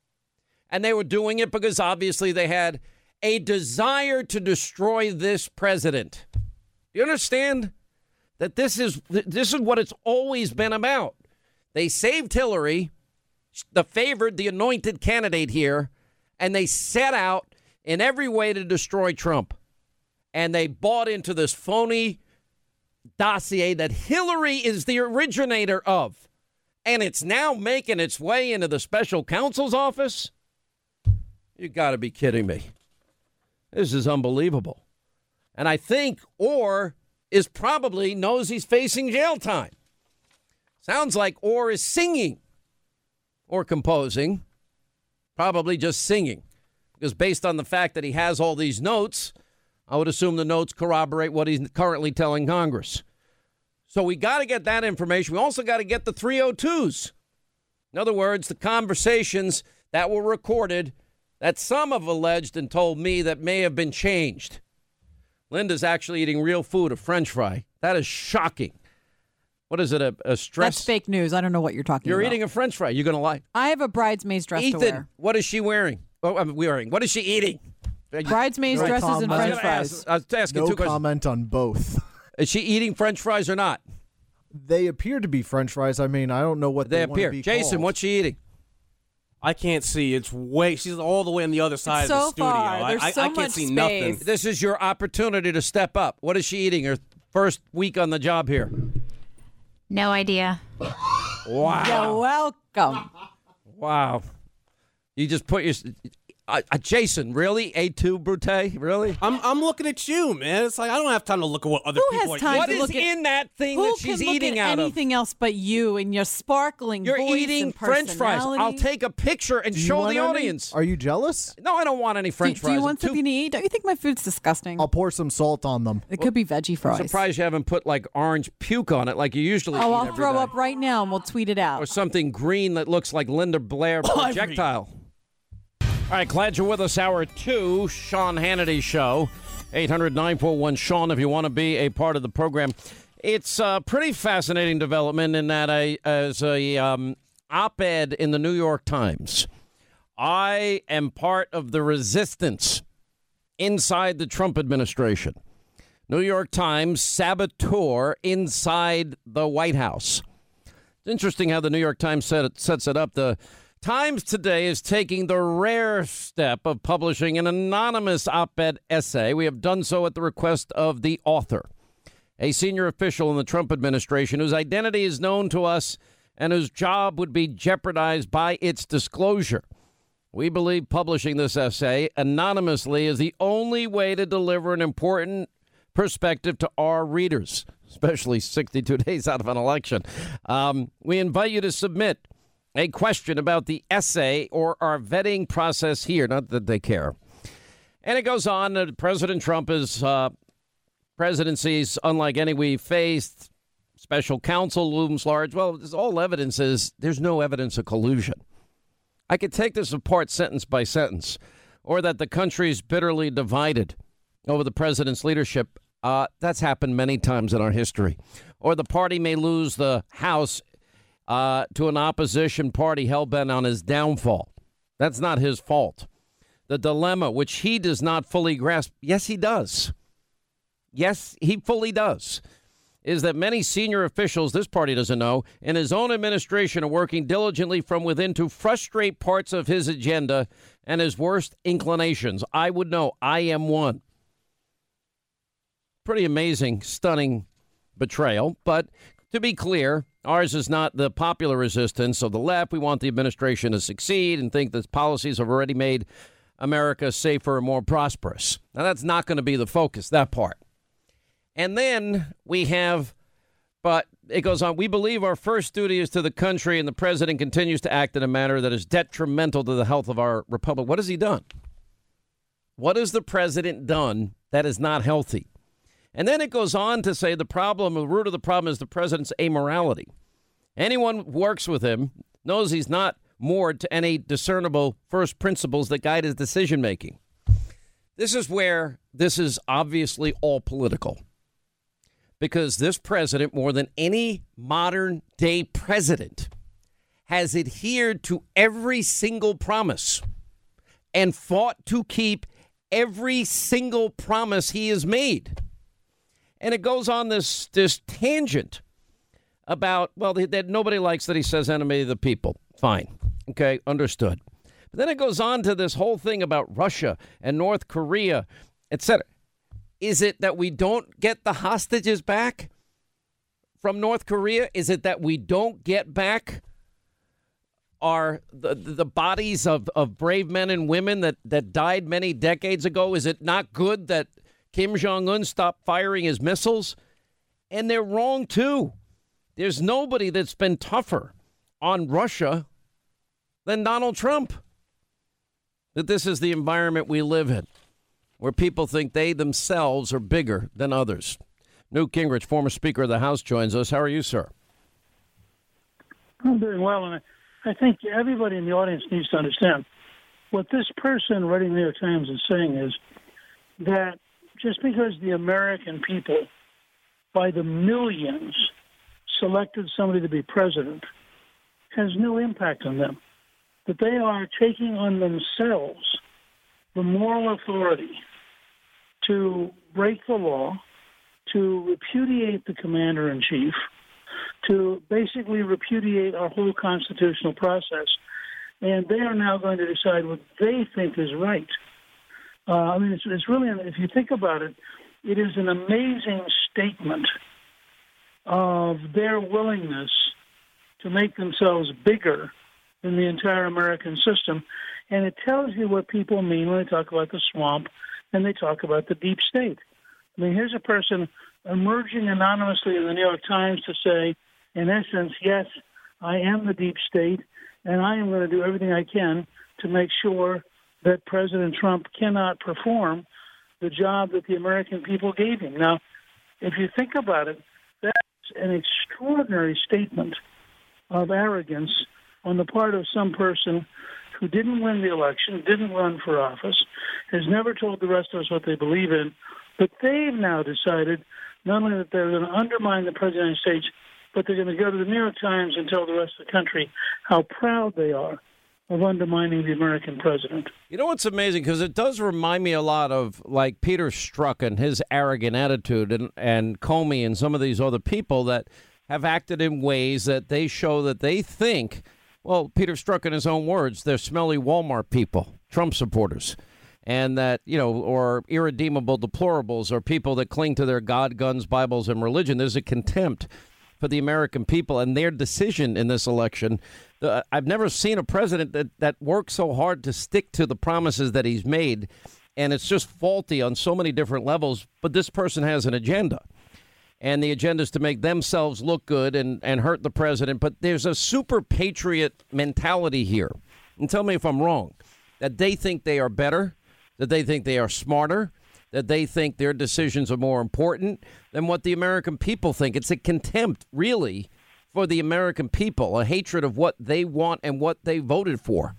And they were doing it because obviously they had a desire to destroy this president. You understand that this is this is what it's always been about? They saved Hillary, the favored, the anointed candidate here, and they set out in every way to destroy Trump. And they bought into this phony dossier that Hillary is the originator of. And it's now making its way into the special counsel's office. You got to be kidding me. This is unbelievable. And I think Orr is probably knows he's facing jail time. Sounds like Orr is singing or composing, probably just singing. Because based on the fact that he has all these notes, I would assume the notes corroborate what he's currently telling Congress. So we got to get that information. We also got to get the three oh twos. In other words, the conversations that were recorded that some have alleged and told me that may have been changed. Linda's actually eating real food, a French fry. That is shocking. What is it, a, a stress? That's fake news. I don't know what you're talking You're about. You're eating a French fry. You're going to lie. I have a bridesmaid's dress Ethan, to wear. What is she wearing? Oh, I'm wearing. What is she eating? Bridesmaid's no dresses and French fries. Ask, I was asking no two questions. comment on both. Is she eating French fries or not? They appear to be French fries. I mean, I don't know what they, they appear. Be Jason, called. what's she eating? I can't see. It's way. She's all the way on the other side so of the studio. Far. There's I, so I, I can't much see space. nothing. This is your opportunity to step up. What is she eating her first week on the job here? No idea. Wow. You're welcome. Wow. You just put your... Uh, uh, Jason, really? A two Brute? Really? I'm I'm looking at you, man. It's like I don't have time to look at what other Who people has are time What to is look at, in that thing who that she's can look eating at out of? anything else but you and your sparkling You're voice eating and French fries. personality? I'll take a picture and Do you show want the any? audience. Are you jealous? No, I don't want any French do, fries. do you want I'm too- something to eat? Don't you think my food's disgusting? I'll pour some salt on them. It could be veggie fries. I'm surprised you haven't put like orange puke on it like you usually Oh, eat I'll every throw day. up right now and we'll tweet it out. Or something green that looks like Linda Blair projectile. All right, glad you're with us. Hour two, Sean Hannity Show. eight hundred nine four one Sean if you want to be a part of the program. It's a pretty fascinating development in that I, as a um, op-ed in the New York Times, I am part of the resistance inside the Trump administration. New York Times saboteur inside the White House. It's interesting how the New York Times set it, sets it up. The Times today is taking the rare step of publishing an anonymous op-ed essay. We have done so at the request of the author, a senior official in the Trump administration whose identity is known to us and whose job would be jeopardized by its disclosure. We believe publishing this essay anonymously is the only way to deliver an important perspective to our readers, especially sixty-two days out of an election. Um, we invite you to submit a question about the essay or our vetting process here. Not that they care. And it goes on that President Trump is uh, presidencies unlike any we faced. Special counsel looms large. Well, all evidence is there's no evidence of collusion. I could take this apart sentence by sentence, or that the country is bitterly divided over the president's leadership. Uh, that's happened many times in our history. Or the party may lose the House uh, to an opposition party hell-bent on his downfall. That's not his fault. the dilemma, which he does not fully grasp. Yes, he does. Yes, he fully does. Is that many senior officials, this party doesn't know, in his own administration are working diligently from within to frustrate parts of his agenda and his worst inclinations. I would know. I am one. Pretty amazing, stunning betrayal. But to be clear, ours is not the popular resistance of the left. We want the administration to succeed and think that policies have already made America safer and more prosperous. Now, that's not going to be the focus, that part. And then we have, but it goes on, we believe our first duty is to the country, and the president continues to act in a manner that is detrimental to the health of our republic. What has he done? What has the president done that is not healthy? And then it goes on to say the problem, the root of the problem is the president's amorality. Anyone who works with him knows he's not moored to any discernible first principles that guide his decision making. This is where this is obviously all political. Because this president, more than any modern day president, has adhered to every single promise and fought to keep every single promise he has made. And it goes on this, this tangent about, well, that nobody likes that he says enemy of the people. Fine. OK, understood. But then it goes on to this whole thing about Russia and North Korea, et cetera. Is it that we don't get the hostages back from North Korea? Is it that we don't get back our the, the bodies of, of brave men and women that, that died many decades ago? Is it not good that Kim Jong-un stopped firing his missiles? And they're wrong, too. There's nobody that's been tougher on Russia than Donald Trump. That this is the environment we live in, where people think they themselves are bigger than others. Newt Gingrich, former Speaker of the House, joins us. How are you, sir? I'm doing well, and I think everybody in the audience needs to understand what this person writing the New York Times is saying is that just because the American people, by the millions, selected somebody to be president, has no impact on them. That they are taking on themselves the moral authority to break the law, to repudiate the commander-in-chief, to basically repudiate our whole constitutional process. And they are now going to decide what they think is right. Uh, I mean, it's, it's really, if you think about it, it is an amazing statement of their willingness to make themselves bigger than the entire American system. And it tells you what people mean when they talk about the swamp and they talk about the deep state. I mean, here's a person emerging anonymously in the New York Times to say, in essence, yes, I am the deep state, and I am going to do everything I can to make sure that President Trump cannot perform the job that the American people gave him. Now, if you think about it, that's an extraordinary statement of arrogance on the part of some person who didn't win the election, didn't run for office, has never told the rest of us what they believe in, but they've now decided not only that they're going to undermine the President of the United States, but they're going to go to the New York Times and tell the rest of the country how proud they are of undermining the American president. You know what's amazing? Because it does remind me a lot of like Peter Strzok and his arrogant attitude, and, and Comey and some of these other people that have acted in ways that they show that they think, well, Peter Strzok, in his own words, they're smelly Walmart people, Trump supporters, and that, you know, or irredeemable deplorables, or people that cling to their God, guns, Bibles, and religion. There's a contempt for the American people and their decision in this election. Uh, I've never seen a president that, that works so hard to stick to the promises that he's made, and it's just faulty on so many different levels. But this person has an agenda, and the agenda is to make themselves look good and, and hurt the president. But there's a super patriot mentality here. And tell me if I'm wrong, that they think they are better, that they think they are smarter, that they think their decisions are more important than what the American people think. It's a contempt, really, for the American people, a hatred of what they want and what they voted for.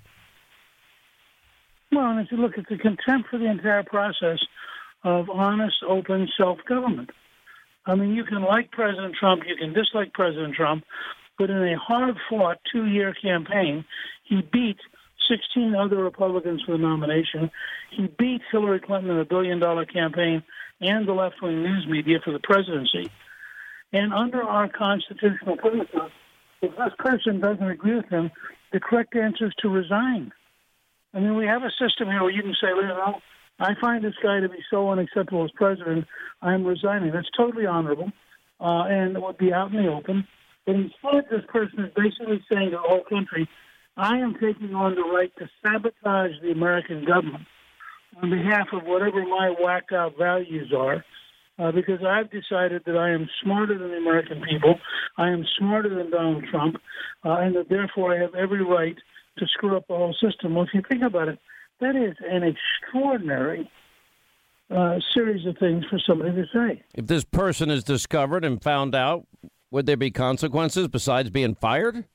Well, and if you look at the contempt for the entire process of honest, open self-government. I mean, you can like President Trump, you can dislike President Trump, but in a hard-fought two-year campaign, he beat sixteen other Republicans for the nomination. He beat Hillary Clinton in a billion-dollar campaign and the left-wing news media for the presidency. And under our constitutional principles, if this person doesn't agree with him, the correct answer is to resign. I mean, we have a system here where you can say, well, I find this guy to be so unacceptable as president, I'm resigning. That's totally honorable, uh, and it would be out in the open. But instead, this person is basically saying to the whole country, I am taking on the right to sabotage the American government on behalf of whatever my whacked-out values are, uh, because I've decided that I am smarter than the American people, I am smarter than Donald Trump, uh, and that therefore I have every right to screw up the whole system. Well, if you think about it, that is an extraordinary uh, series of things for somebody to say. If this person is discovered and found out, would there be consequences besides being fired?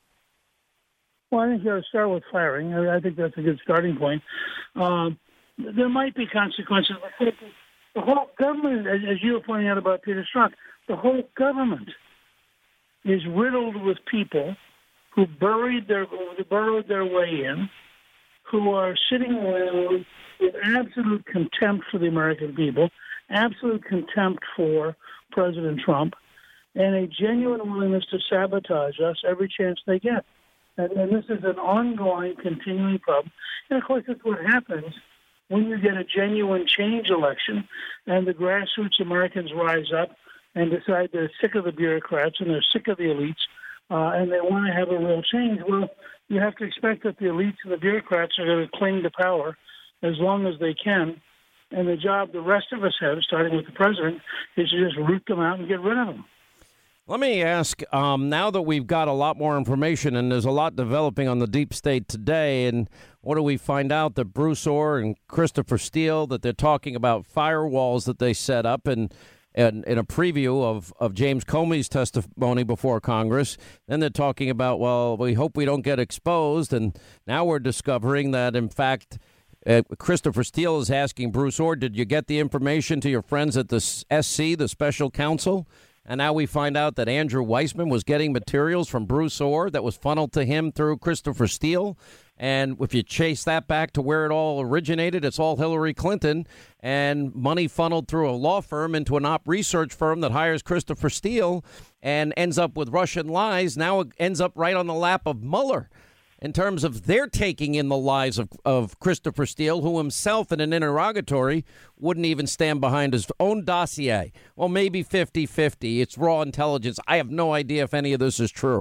Well, I think you ought to start with firing. I think that's a good starting point. Um, there might be consequences. The whole government, as you were pointing out about Peter Strzok, the whole government is riddled with people who buried their, who burrowed their way in, who are sitting around with absolute contempt for the American people, absolute contempt for President Trump, and a genuine willingness to sabotage us every chance they get. And, and this is an ongoing, continuing problem. And, of course, that's what happens when you get a genuine change election and the grassroots Americans rise up and decide they're sick of the bureaucrats and they're sick of the elites uh, and they want to have a real change. Well, you have to expect that the elites and the bureaucrats are going to cling to power as long as they can. And the job the rest of us have, starting with the president, is to just root them out and get rid of them. Let me ask, um, now that we've got a lot more information and there's a lot developing on the deep state today, and what do we find out? That Bruce Ohr and Christopher Steele, that they're talking about firewalls that they set up and in, in a preview of, of James Comey's testimony before Congress. Then they're talking about, well, we hope we don't get exposed. And now we're discovering that, in fact, uh, Christopher Steele is asking Bruce Ohr, did you get the information to your friends at the S C, the special counsel? And now we find out that Andrew Weissman was getting materials from Bruce Ohr that was funneled to him through Christopher Steele. And if you chase that back to where it all originated, it's all Hillary Clinton and money funneled through a law firm into an op research firm that hires Christopher Steele and ends up with Russian lies. Now it ends up right on the lap of Mueller in terms of their taking in the lies of, of Christopher Steele, who himself in an interrogatory wouldn't even stand behind his own dossier. Well, maybe fifty-fifty. It's raw intelligence. I have no idea if any of this is true.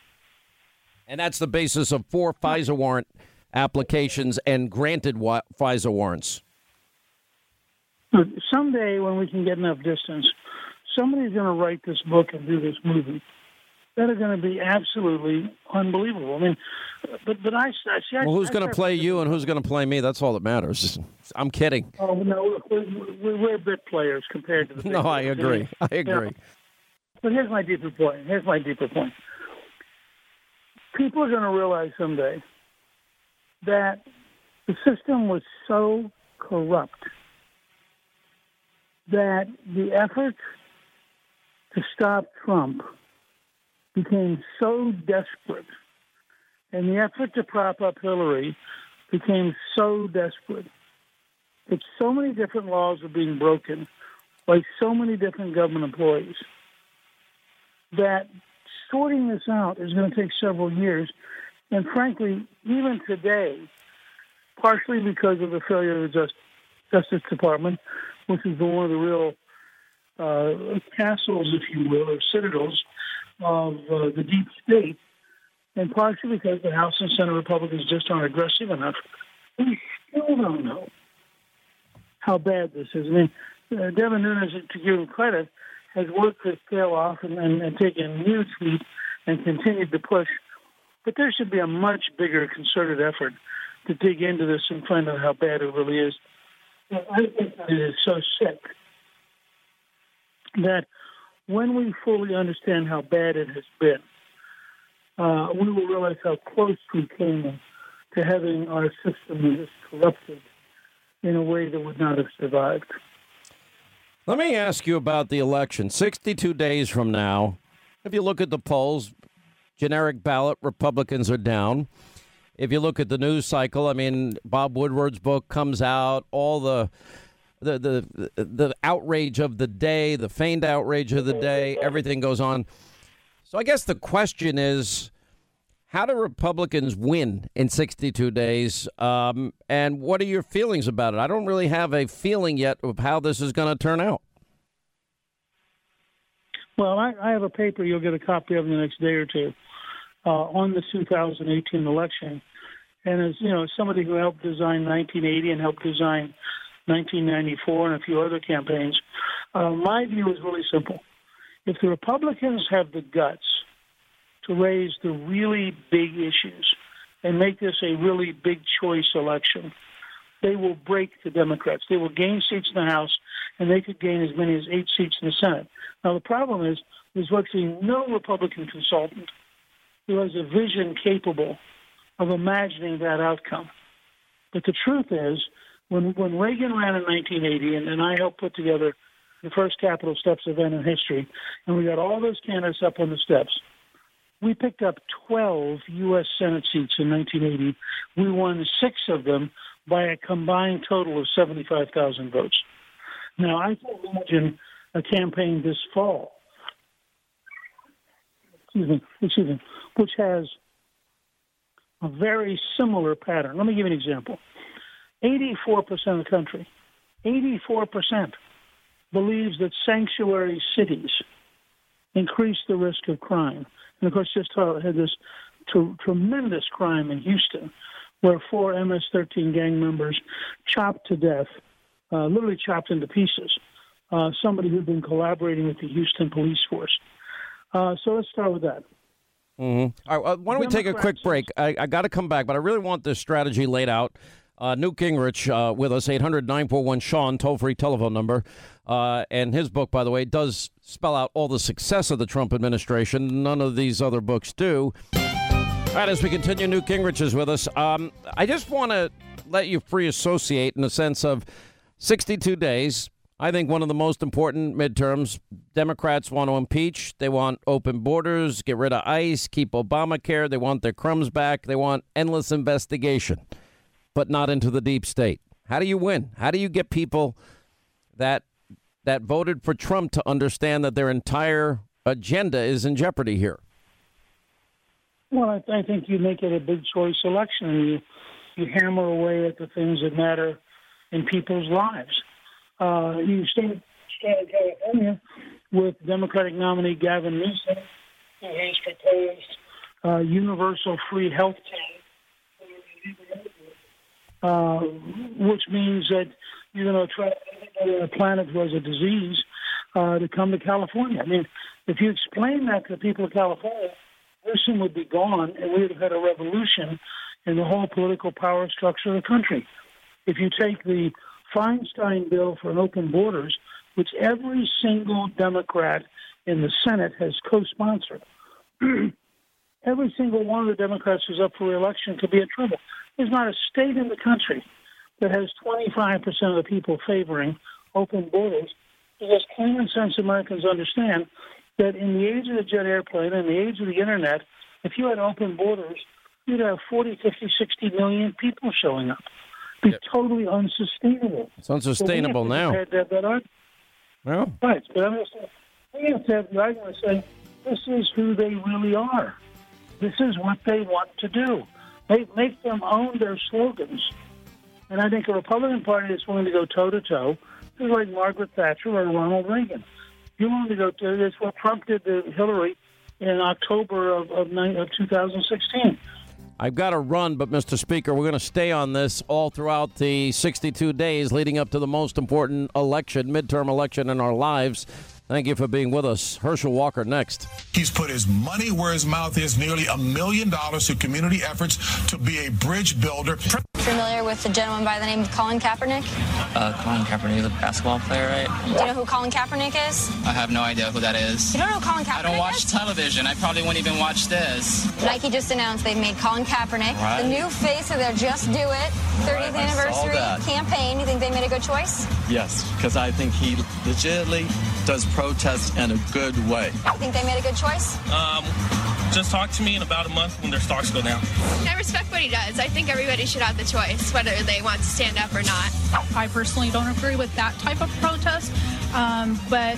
And that's the basis of four FISA warrant applications and granted wa- FISA warrants. Someday when we can get enough distance, somebody's going to write this book and do this movie that are going to be absolutely unbelievable. I mean, but but I, I see. Well, who's I, going to play you and who's going to play me? That's all that matters. I'm kidding. Oh no, we're, we're bit players compared to the. No, I agree. I agree. Yeah. But here's my deeper point. Here's my deeper point. People are going to realize someday that the system was so corrupt that the effort to stop Trump became so desperate, and the effort to prop up Hillary became so desperate that so many different laws were being broken by so many different government employees that sorting this out is going to take several years. And frankly, even today, partially because of the failure of the Just, Justice Department, which is one of the real uh, castles, if you will, or citadels of uh, the deep state, and partially because the House and Senate Republicans just aren't aggressive enough, we still don't know how bad this is. I mean, uh, Devin Nunes, to give him credit, has worked his tail off and, and, and taken huge leaps and continued to push. But there should be a much bigger concerted effort to dig into this and find out how bad it really is. I think that it is so sick that when we fully understand how bad it has been, uh, we will realize how close we came to having our system just corrupted in a way that would not have survived. Let me ask you about the election. sixty-two days from now, if you look at the polls, generic ballot, Republicans are down. if you look at the news cycle, I mean, Bob Woodward's book comes out, all the the the the outrage of the day, the feigned outrage of the day, everything goes on. So I guess the question is, how do Republicans win in sixty-two days? Um, and what are your feelings about it? I don't really have a feeling yet of how this is going to turn out. Well, I, I have a paper you'll get a copy of in the next day or two uh, on the two thousand eighteen election. And as you know, as somebody who helped design nineteen eighty and helped design nineteen ninety-four and a few other campaigns, uh, my view is really simple. If the Republicans have the guts to raise the really big issues and make this a really big choice election, they will break the Democrats. They will gain seats in the House, and they could gain as many as eight seats in the Senate. Now, the problem is there's virtually no Republican consultant who has a vision capable of imagining that outcome. But the truth is, when, when Reagan ran in nineteen eighty, and, and I helped put together the first Capitol Steps event in history, and we got all those candidates up on the steps, we picked up twelve U S Senate seats in nineteen eighty. We won six of them by a combined total of seventy-five thousand votes. Now, I can imagine a campaign this fall, excuse me, excuse me, which has a very similar pattern. Let me give you an example. eighty-four percent of the country, eighty-four percent believes that sanctuary cities increase the risk of crime. And, of course, just had this t- tremendous crime in Houston where four M S thirteen gang members chopped to death, uh, literally chopped into pieces, uh, somebody who'd been collaborating with the Houston police force. Uh, so let's start with that. Mm-hmm. All right, uh, why don't we take a quick break? I, I got to come back, but I really want this strategy laid out. Uh, Newt Gingrich uh, with us, eight hundred nine four one Sean, toll-free telephone number. Uh, and his book, by the way, does spell out all the success of the Trump administration. None of these other books do. All right, as we continue, Newt Gingrich is with us. Um, I just want to let you free associate in the sense of sixty-two days. I think one of the most important midterms. Democrats want to impeach. They want open borders, get rid of ICE, keep Obamacare. They want their crumbs back. They want endless investigation, but not into the deep state. How do you win? How do you get people that that voted for Trump to understand that their entire agenda is in jeopardy here? Well, I, I think you make it a big choice election, and you, you hammer away at the things that matter in people's lives. Uh, you stand, stand in California with Democratic nominee Gavin Newsom, who has proposed uh, universal free health care, uh, which means that you're going to attract everybody on the planet who has a disease uh, to come to California. I mean, if you explain that to the people of California, Newsom would be gone, and we would have had a revolution in the whole political power structure of the country. If you take the Feinstein bill for an open borders, which every single Democrat in the Senate has co-sponsored, every single one of the Democrats who's up for re-election could be in trouble. There's not a state in the country that has twenty-five percent of the people favoring open borders, because common sense Americans understand that in the age of the jet airplane and the age of the internet, if you had open borders, you'd have forty, fifty, sixty million people showing up. It'd be yep. totally unsustainable. It's unsustainable so now. Have that, that argument. Well. Right, but I'm going to say, we have to have the argument to say, this is who they really are. This is what they want to do. They make them own their slogans. And I think a Republican Party that's willing to go toe-to-toe is like Margaret Thatcher or Ronald Reagan. You're willing to go to this, what Trump did to Hillary in October of, of, of two thousand sixteen. I've got to run, but, Mister Speaker, we're going to stay on this all throughout the sixty-two days leading up to the most important election, midterm election in our lives. Thank you for being with us. Herschel Walker next. He's put his money where his mouth is, nearly a million dollars to community efforts to be a bridge builder. Familiar with the gentleman by the name of Colin Kaepernick? Uh, Colin Kaepernick is a basketball player, right? Do you know who Colin Kaepernick is? I have no idea who that is. You don't know who Colin Kaepernick is? I don't watch is? television. I probably wouldn't even watch this. Nike just announced they've made Colin Kaepernick right. the new face of their Just Do It thirtieth right, anniversary campaign. You think they made a good choice? Yes, because I think he legitimately does protest in a good way. You think they made a good choice? Um, just talk to me in about a month when their stocks go down. I respect what he does. I think everybody should have the choice whether they want to stand up or not. I personally don't agree with that type of protest, um, but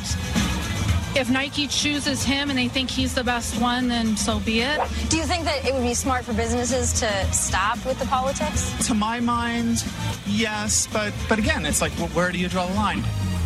if Nike chooses him and they think he's the best one, then so be it. Do you think that it would be smart for businesses to stop with the politics? To my mind, yes, but but again, it's like, where do you draw the line?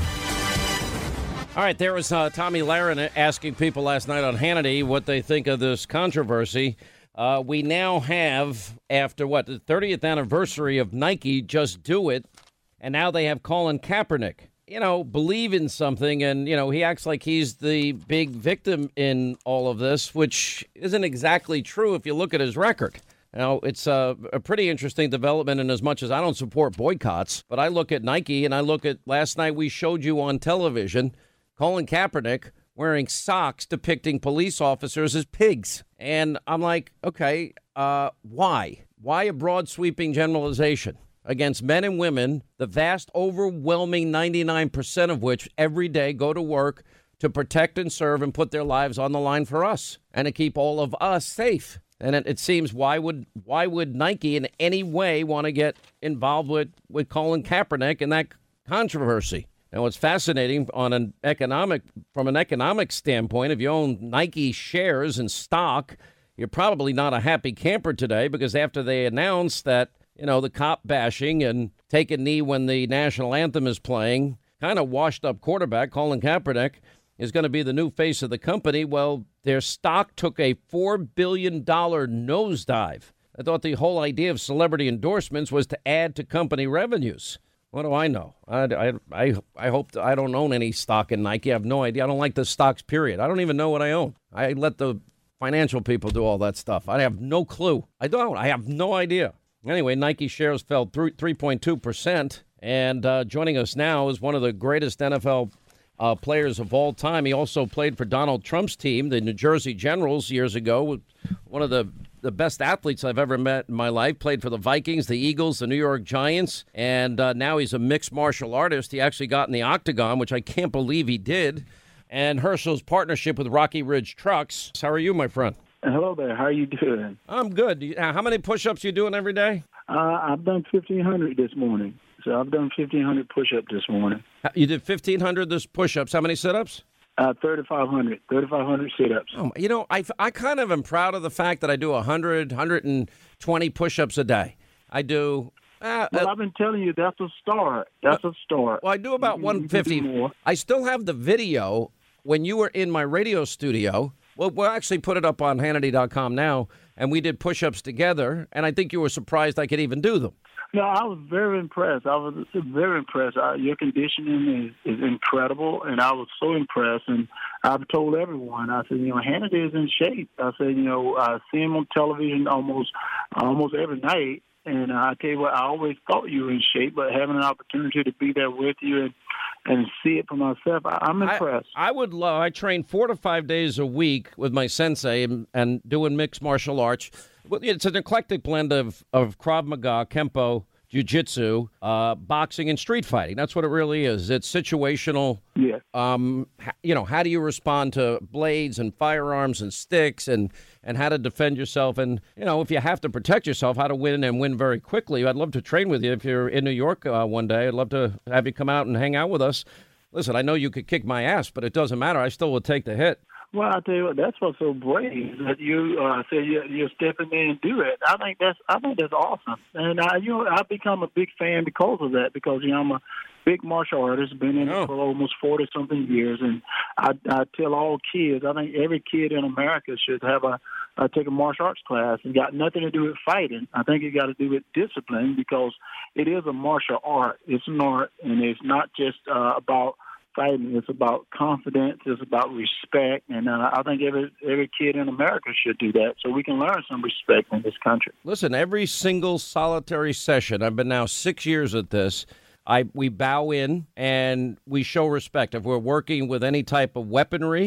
All right, there was uh, Tommy Lahren asking people last night on Hannity what they think of this controversy. Uh, we now have, after what, the thirtieth anniversary of Nike, Just Do It, and now they have Colin Kaepernick. You know, believe in something, and, you know, he acts like he's the big victim in all of this, which isn't exactly true if you look at his record. Now, it's a, a pretty interesting development in as much as I don't support boycotts, but I look at Nike, and I look at last night we showed you on television Colin Kaepernick wearing socks depicting police officers as pigs. And I'm like, okay, uh, why? Why a broad sweeping generalization against men and women, the vast, overwhelming ninety-nine percent of which every day go to work to protect and serve and put their lives on the line for us and to keep all of us safe? And it, it seems, why would why would Nike in any way want to get involved with, with Colin Kaepernick and that controversy? Now, what's fascinating on an economic, from an economic standpoint, if you own Nike shares and stock, you're probably not a happy camper today, because after they announced that, you know, the cop bashing and take a knee when the national anthem is playing, kind of washed up quarterback Colin Kaepernick is going to be the new face of the company. Well, their stock took a four billion dollars nosedive. I thought the whole idea of celebrity endorsements was to add to company revenues. What do I know? I, I, I, I hope I don't own any stock in Nike. I have no idea. I don't like the stocks, period. I don't even know what I own. I let the financial people do all that stuff. I have no clue. I don't. I have no idea. Anyway, Nike shares fell through three point two percent. And uh, joining us now is one of the greatest N F L uh, players of all time. He also played for Donald Trump's team, the New Jersey Generals, years ago. One of the the best athletes I've ever met in my life. Played for the Vikings, the Eagles, the New York Giants, and uh, now he's a mixed martial artist. He actually got in the octagon, which I can't believe he did. And Herschel's partnership with Rocky Ridge Trucks. How are you, my friend? Hello there. How are you doing? I'm good. Uh, how many push-ups you doing every day? Uh, I've done fifteen hundred this morning. So I've done fifteen hundred push-ups this morning. You did fifteen hundred this push-ups. How many sit-ups? Uh, thirty-five hundred. thirty-five hundred sit-ups. Oh, you know, I, I kind of am proud of the fact that I do one hundred, one hundred twenty push-ups a day. I do... Uh, well, I've been telling you, that's a start. That's a start. Well, I do about one fifty. I still have the video when you were in my radio studio. Well, we'll actually put it up on Hannity dot com now, and we did push-ups together, and I think you were surprised I could even do them. No, I was very impressed. I was very impressed. Uh, your conditioning is, is incredible, and I was so impressed. And I've told everyone, I said, you know, Hannity is in shape. I said, you know, I see him on television almost almost every night. And uh, I tell you what, I always thought you were in shape, but having an opportunity to be there with you and, and see it for myself, I, I'm impressed. I, I would love, I train four to five days a week with my sensei and, and doing mixed martial arts. It's an eclectic blend of, of Krav Maga, Kempo, Jiu-Jitsu, uh, boxing, and street fighting. That's what it really is. It's situational. Yeah. Um, you know, how do you respond to blades and firearms and sticks, and, and how to defend yourself? And, you know, if you have to protect yourself, how to win and win very quickly. I'd love to train with you if you're in New York uh, one day. I'd love to have you come out and hang out with us. Listen, I know you could kick my ass, but it doesn't matter. I still would take the hit. Well, I tell you what, that's what's so brave that you uh, say you're, you're stepping in and do it. I think that's I think that's awesome, and I you know I've become a big fan because of that. Because you know I'm a big martial artist, been in oh. it for almost forty something years, and I, I tell all kids, I think every kid in America should have a uh, take a martial arts class. It's got nothing to do with fighting. I think it got to do with discipline, because it is a martial art. It's an art, and it's not just uh, about fighting. It's about confidence. It's about respect, and uh, I think every every kid in America should do that, so we can learn some respect in this country. Listen, every single solitary session, I've been now six years at this, I we bow in and we show respect. If we're working with any type of weaponry,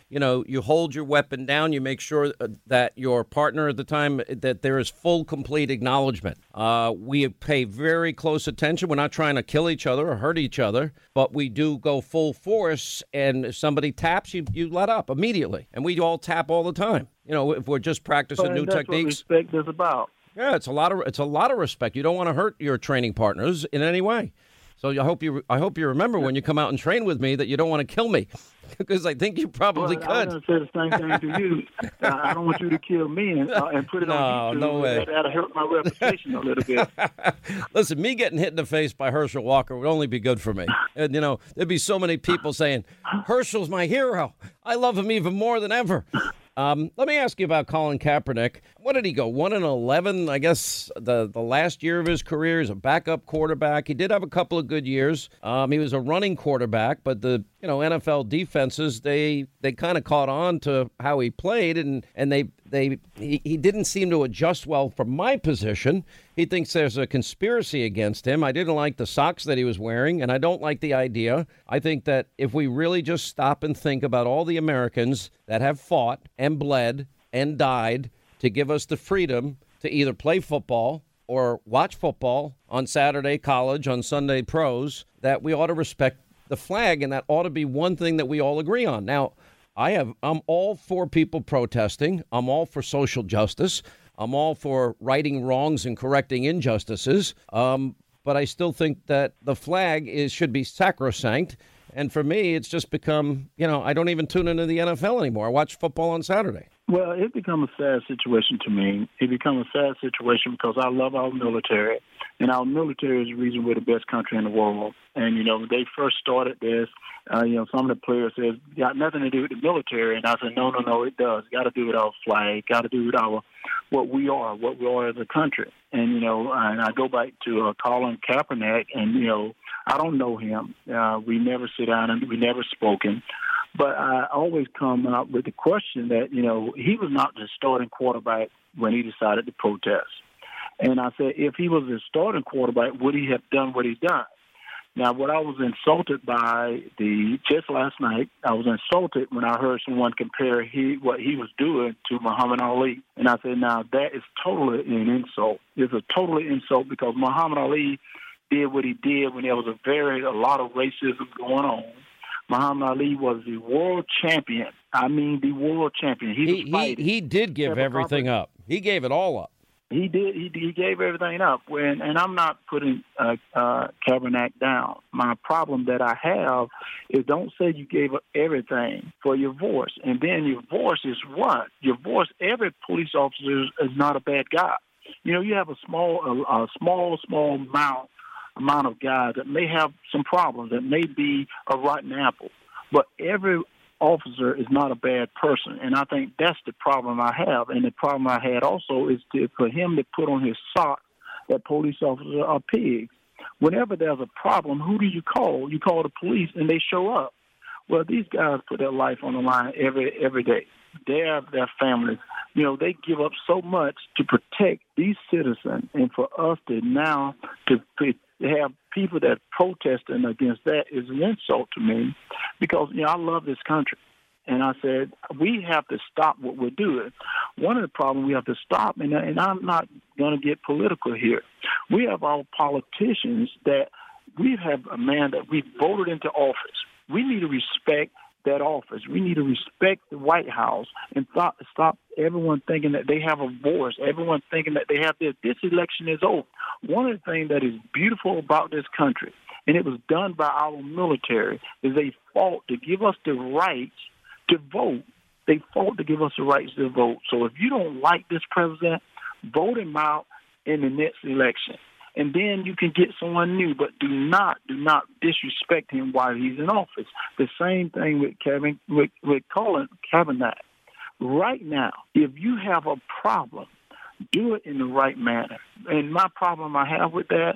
you know, you hold your weapon down. You make sure that your partner at the time, that there is full, complete acknowledgement. Uh, we pay very close attention. We're not trying to kill each other or hurt each other, but we do go full force. And if somebody taps, you, you let up immediately. And we all tap all the time. You know, if we're just practicing But new that's techniques. what respect is about. Yeah, it's a lot of it's a lot of respect. You don't want to hurt your training partners in any way. So I hope you I hope you remember when you come out and train with me that you don't want to kill me, because I think you probably Well, could. I was going to say the same thing to you. I don't want you to kill me and, uh, and put it No, on YouTube. no way. That, that'll hurt my reputation a little bit. Listen, me getting hit in the face by Herschel Walker would only be good for me. And, you know, there'd be so many people saying, Herschel's my hero. I love him even more than ever. Um, let me ask you about Colin Kaepernick. What did he go? one and eleven, I guess, the, the last year of his career. He's a backup quarterback. He did have a couple of good years. Um, he was a running quarterback, but the you know N F L defenses, they they kind of caught on to how he played, and, and they they he, he didn't seem to adjust well from my position. He thinks there's a conspiracy against him. I didn't like the socks that he was wearing, and I don't like the idea. I think that if we really just stop and think about all the Americans that have fought and bled and died to give us the freedom to either play football or watch football on Saturday college, on Sunday pros, that we ought to respect the flag, and that ought to be one thing that we all agree on. Now, I have I'm all for people protesting. I'm all for social justice. I'm all for righting wrongs and correcting injustices. Um, but I still think that the flag is should be sacrosanct. And for me, it's just become, you know, I don't even tune into the N F L anymore. I watch football on Saturday. Well, it become a sad situation to me. It become a sad situation because I love our military, and our military is the reason we're the best country in the world. And, you know, when they first started this, uh, you know, some of the players said, got nothing to do with the military. And I said, no, no, no, it does. Got to do with our flag, got to do with our what we are, what we are as a country. And, you know, and I go back to uh, Colin Kaepernick, and, you know, I don't know him. Uh, we never sit down and we never spoken. But I always come up with the question that, you know, he was not the starting quarterback when he decided to protest. And I said, if he was the starting quarterback, would he have done what he's done? Now, what I was insulted by the just last night, I was insulted when I heard someone compare he what he was doing to Muhammad Ali. And I said, now, that is totally an insult. It's a totally insult because Muhammad Ali did what he did when there was a very a lot of racism going on. Muhammad Ali was the world champion. I mean, the world champion. He He, was fighting. he, he did give everything up. He gave it all up. He did. He, he gave everything up. When, and I'm not putting uh, uh, Kaepernick down. My problem that I have is don't say you gave up everything for your voice. And then your voice is what? Your voice, every police officer is, is not a bad guy. You know, you have a small, a, a small, small amount amount of guys that may have some problems, that may be a rotten apple. But every officer is not a bad person, and I think that's the problem I have. And the problem I had also is to, for him to put on his socks that police officers are pigs. Whenever there's a problem, who do you call? You call the police, and they show up. Well, these guys put their life on the line every every day. They have their families. You know, they give up so much to protect these citizens, and for us to now to have people that protesting against that is an insult to me, because, you know, I love this country. And I said, we have to stop what we're doing. One of the problems we have to stop, and, and I'm not going to get political here, we have our politicians that we have a man that we voted into office. We need to respect that office. We need to respect the White House and stop, stop everyone thinking that they have a voice, everyone thinking that they have this. This election is over. One of the things that is beautiful about this country, and it was done by our military, is they fought to give us the rights to vote. They fought to give us the rights to vote. So if you don't like this president, vote him out in the next election. And then you can get someone new, but do not, do not disrespect him while he's in office. The same thing with Kevin, with, with Colin Kaepernick. Right now, if you have a problem, do it in the right manner. And my problem I have with that,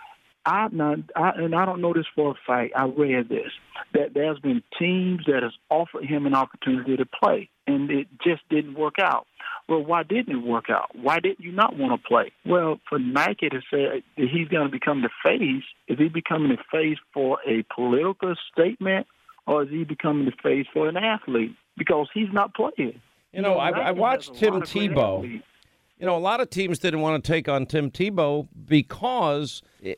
I'm not, I, and I don't know this for a fact, I read this, that there's been teams that has offered him an opportunity to play, and it just didn't work out. Well, why didn't it work out? Why didn't you not want to play? Well, for Nike to say that he's going to become the face, is he becoming the face for a political statement, or is he becoming the face for an athlete? because he's not playing. You know, I, I watched Tim Tebow. Athletes. You know, a lot of teams didn't want to take on Tim Tebow because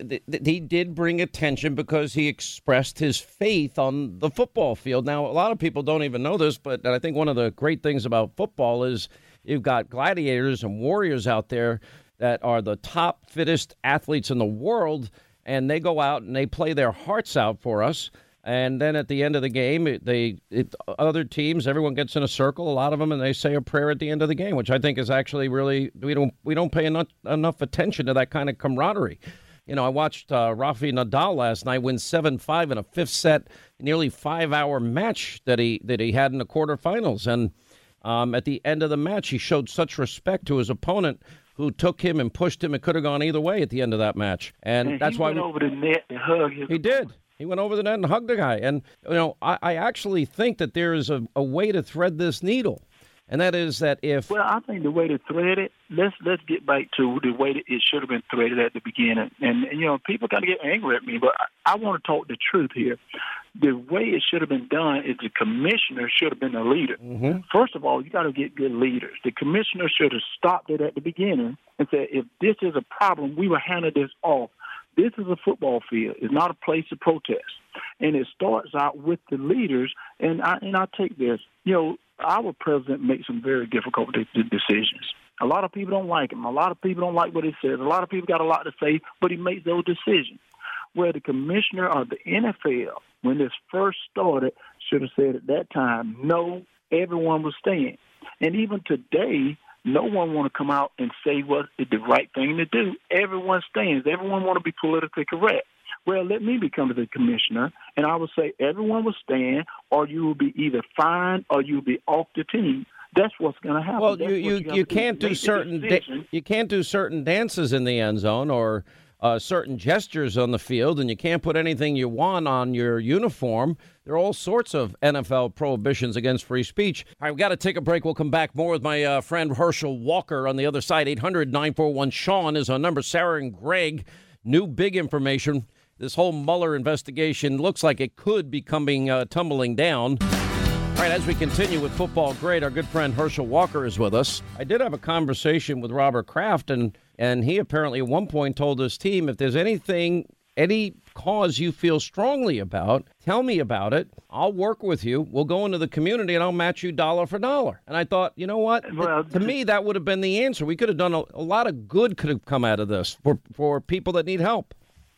he did bring attention because he expressed his faith on the football field. Now, a lot of people don't even know this, but I think one of the great things about football is you've got gladiators and warriors out there that are the top, fittest athletes in the world, and they go out and they play their hearts out for us. And then at the end of the game, it, they it, other teams, everyone gets in a circle, a lot of them, and they say a prayer at the end of the game, which I think is actually really we don't we don't pay enough enough attention to that kind of camaraderie. You know, I watched uh, Rafael Nadal last night win seven five in a fifth set, nearly five hour match that he that he had in the quarterfinals, and um, at the end of the match, he showed such respect to his opponent, who took him and pushed him. It could have gone either way at the end of that match, and, and that's he why went we, over the net and hugged his he did. He went over the net and hugged the guy. And, you know, I, I actually think that there is a, a way to thread this needle. And that is that if... Well, I think the way to thread it, let's let's get back to the way that it should have been threaded at the beginning. And, and you know, people got to get angry at me, but I, I want to talk the truth here. The way it should have been done is the commissioner should have been the leader. Mm-hmm. First of all, you got to get good leaders. The commissioner should have stopped it at the beginning and said, if this is a problem, we will handle this off. This is a football field. It's not a place to protest. And it starts out with the leaders. And I and I take this. You know, our president makes some very difficult de- de- decisions. A lot of people don't like him. A lot of people don't like what he says. A lot of people got a lot to say, but he makes those decisions. Where the commissioner of the N F L, when this first started, should have said at that time, no, everyone was staying. And even today, no one want to come out and say what is the right thing to do. Everyone stands. Everyone want to be politically correct. Well, let me become the commissioner, and I would say everyone will stand, or you will be either fined or you will be off the team. That's what's going to happen. Well, That's you you, you, you can't do certain da- you can't do certain dances in the end zone or uh, certain gestures on the field, and you can't put anything you want on your uniform. There are all sorts of N F L prohibitions against free speech. All right, we've got to take a break. We'll come back more with my uh, friend Herschel Walker on the other side. eight hundred nine four one Sean is our number. Sarah and Greg, new big information. This whole Mueller investigation looks like it could be coming uh, tumbling down. All right, as we continue with Football Great, our good friend Herschel Walker is with us. I did have a conversation with Robert Kraft, and, and he apparently at one point told his team, if there's anything, any cause you feel strongly about, tell me about it. I'll work with you. We'll go into the community, and I'll match you dollar for dollar. And I thought, you know what? Well, to me, that would have been the answer. We could have done a, a lot of good could have come out of this for, for people that need help.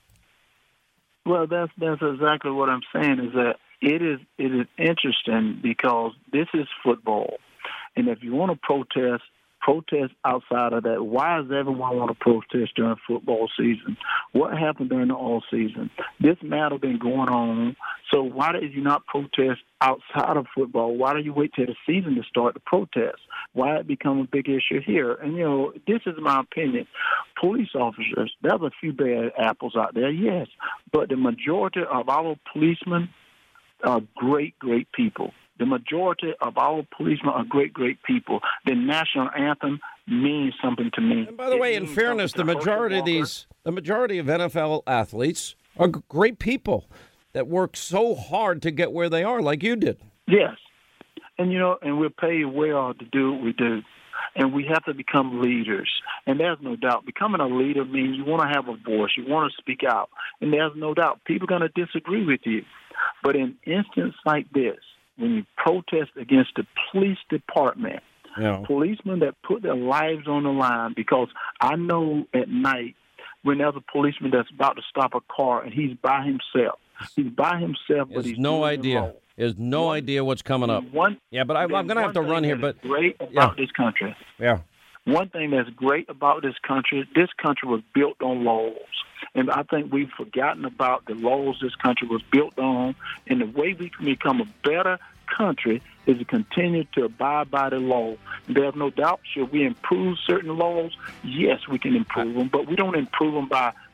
Well, that's that's exactly what I'm saying. Is that it is it is interesting because this is football, and if you want to protest, protest outside of that. Why does everyone want to protest during football season? What happened during the all season? This matter been going on. So why did you not protest outside of football? Why do you wait till the season to start to protest? Why it become a big issue here? And, you know, this is my opinion. Police officers, there's a few bad apples out there, yes, but the majority of our policemen are great, great people. The majority of our policemen are great, great people. The national anthem means something to me. And by the It way, in means fairness, the something to majority Herschel of these, the majority of N F L athletes are g- great people that work so hard to get where they are, like you did. Yes. And, you know, and we're paid well to do what we do. And we have to become leaders. And there's no doubt, becoming a leader means you want to have a voice. You want to speak out. And there's no doubt, people are going to disagree with you. But in instances like this, when you protest against the police department, yeah. policemen that put their lives on the line, because I know at night when there's a policeman that's about to stop a car and he's by himself, he's by himself, but There's he's no doing idea. it wrong. There's no One- idea what's coming up. One, yeah, but I, I'm going to have to one run thing here. that But is great about yeah. this country. Yeah. One thing that's great about this country, this country was built on laws. And I think we've forgotten about the laws this country was built on. And the way we can become a better country is to continue to abide by the law. And there's no doubt, should we improve certain laws? Yes, we can improve them. But we don't improve them by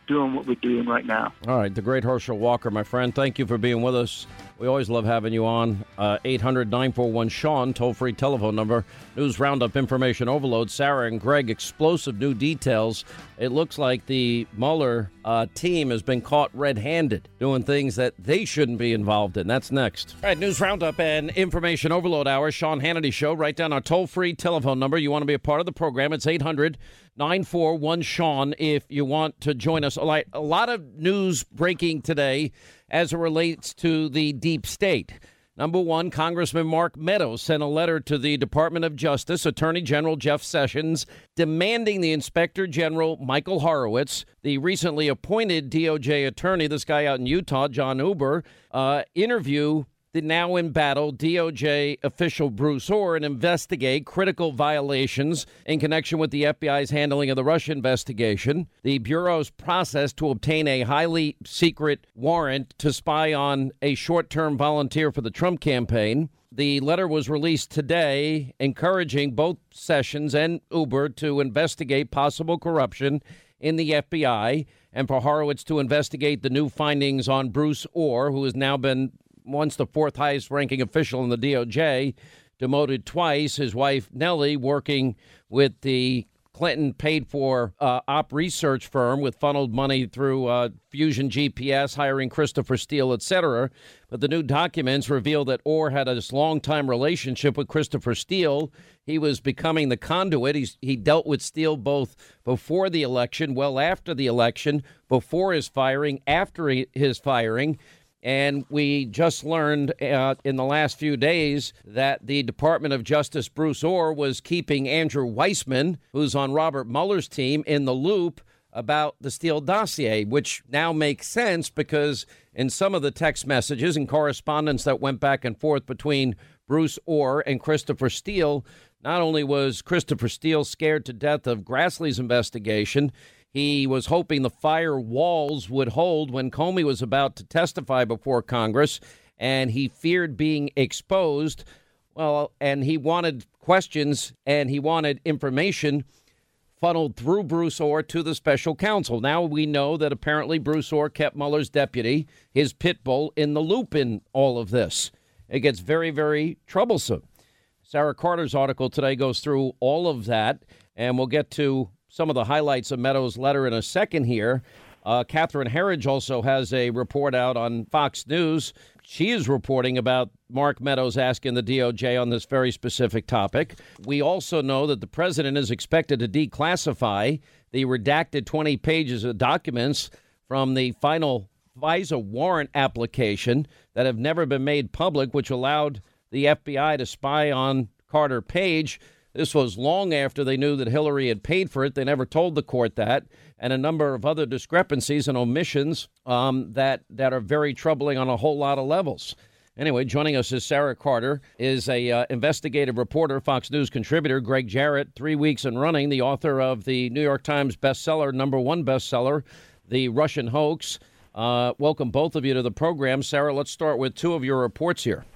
doing what we're doing right now. All right, the great Herschel Walker, my friend, thank you for being with us. We always love having you on. Uh, eight hundred nine four one Sean, toll-free telephone number. News Roundup Information Overload. Sarah and Greg, explosive new details. It looks like the Mueller uh, team has been caught red-handed doing things that they shouldn't be involved in. That's next. All right, News Roundup and Information Overload Hour. Sean Hannity Show. Write down our toll-free telephone number. You want to be a part of the program. It's eight hundred nine four one Sean if you want to join us. A lot, a lot of news breaking today as it relates to the deep state. Number one, Congressman Mark Meadows sent a letter to the Department of Justice, Attorney General Jeff Sessions, demanding the Inspector General Michael Horowitz, the recently appointed D O J attorney, this guy out in Utah, John Huber, uh, interview the now in battle D O J official Bruce Ohr and investigate critical violations in connection with the F B I's handling of the Russia investigation, the Bureau's process to obtain a highly secret warrant to spy on a short-term volunteer for the Trump campaign. The letter was released today, encouraging both Sessions and Huber to investigate possible corruption in the F B I and for Horowitz to investigate the new findings on Bruce Ohr, who has now been once the fourth highest ranking official in the D O J, demoted twice. His wife, Nellie, working with the Clinton paid for uh, op research firm with funneled money through uh, Fusion G P S, hiring Christopher Steele, et cetera. But the new documents reveal that Ohr had a long-time relationship with Christopher Steele. He was becoming the conduit. He's, he dealt with Steele both before the election, well after the election, before his firing, after he, his firing. And we just learned uh, in the last few days that the Department of Justice, Bruce Ohr, was keeping Andrew Weissman, who's on Robert Mueller's team, in the loop about the Steele dossier, which now makes sense because in some of the text messages and correspondence that went back and forth between Bruce Ohr and Christopher Steele, not only was Christopher Steele scared to death of Grassley's investigation, he was hoping the fire walls would hold when Comey was about to testify before Congress, and he feared being exposed. Well, and he wanted questions and he wanted information funneled through Bruce Ohr to the special counsel. Now we know that apparently Bruce Ohr kept Mueller's deputy, his pit bull, in the loop in all of this. It gets very, very troublesome. Sarah Carter's article today goes through all of that, and we'll get to some of the highlights of Meadows' letter in a second here. Uh, Catherine Herridge also has a report out on Fox News. She is reporting about Mark Meadows asking the D O J on this very specific topic. We also know that the president is expected to declassify the redacted twenty pages of documents from the final FISA warrant application that have never been made public, which allowed the F B I to spy on Carter Page. This was long after they knew that Hillary had paid for it. They never told the court that, and a number of other discrepancies and omissions um, that, that are very troubling on a whole lot of levels. Anyway, joining us is Sarah Carter, is a uh, investigative reporter, Fox News contributor. Greg Jarrett, three weeks and running, the author of the New York Times bestseller, number one bestseller, The Russian Hoax. Uh, welcome both of you to the program. Sarah, let's start with two of your reports here.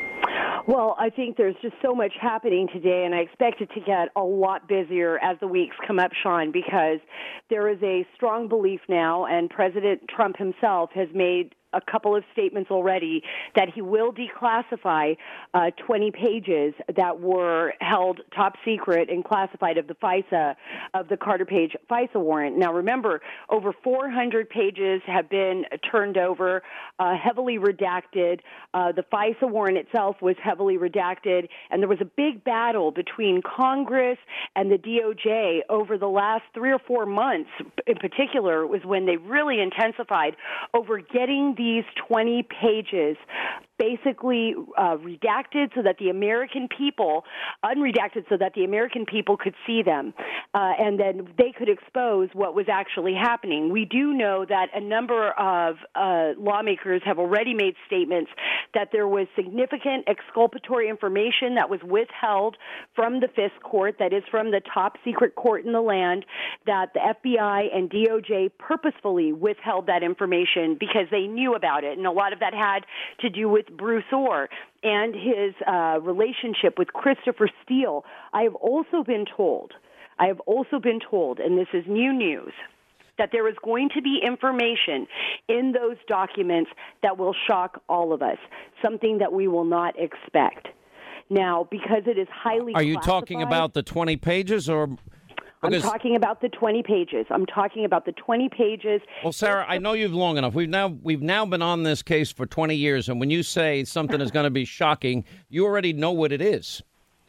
Well, I think there's just so much happening today, and I expect it to get a lot busier as the weeks come up, Sean, because there is a strong belief now, and President Trump himself has made a couple of statements already that he will declassify uh, twenty pages that were held top secret and classified of the FISA, of the Carter Page FISA warrant. Now, remember, over four hundred pages have been turned over, uh, heavily redacted. Uh, the FISA warrant itself was heavily redacted, and there was a big battle between Congress and the D O J over the last three or four months. In particular, was when they really intensified over getting these twenty pages basically uh, redacted so that the American people, unredacted so that the American people could see them, uh, and then they could expose what was actually happening. We do know that a number of uh, lawmakers have already made statements that there was significant exculpatory information that was withheld from the Fifth Court, that is from the top secret court in the land, that the F B I and D O J purposefully withheld that information because they knew about it. And a lot of that had to do with Bruce Ohr and his uh, relationship with Christopher Steele. I have also been told, I have also been told, and this is new news, that there is going to be information in those documents that will shock all of us, something that we will not expect. Now, because it is highly Are you classified, talking about the twenty pages or... Because, I'm talking about the twenty pages. I'm talking about the twenty pages. Well, Sarah, I know you've long enough. We've now we've now been on this case for twenty years, and when you say something is going to be shocking, you already know what it is.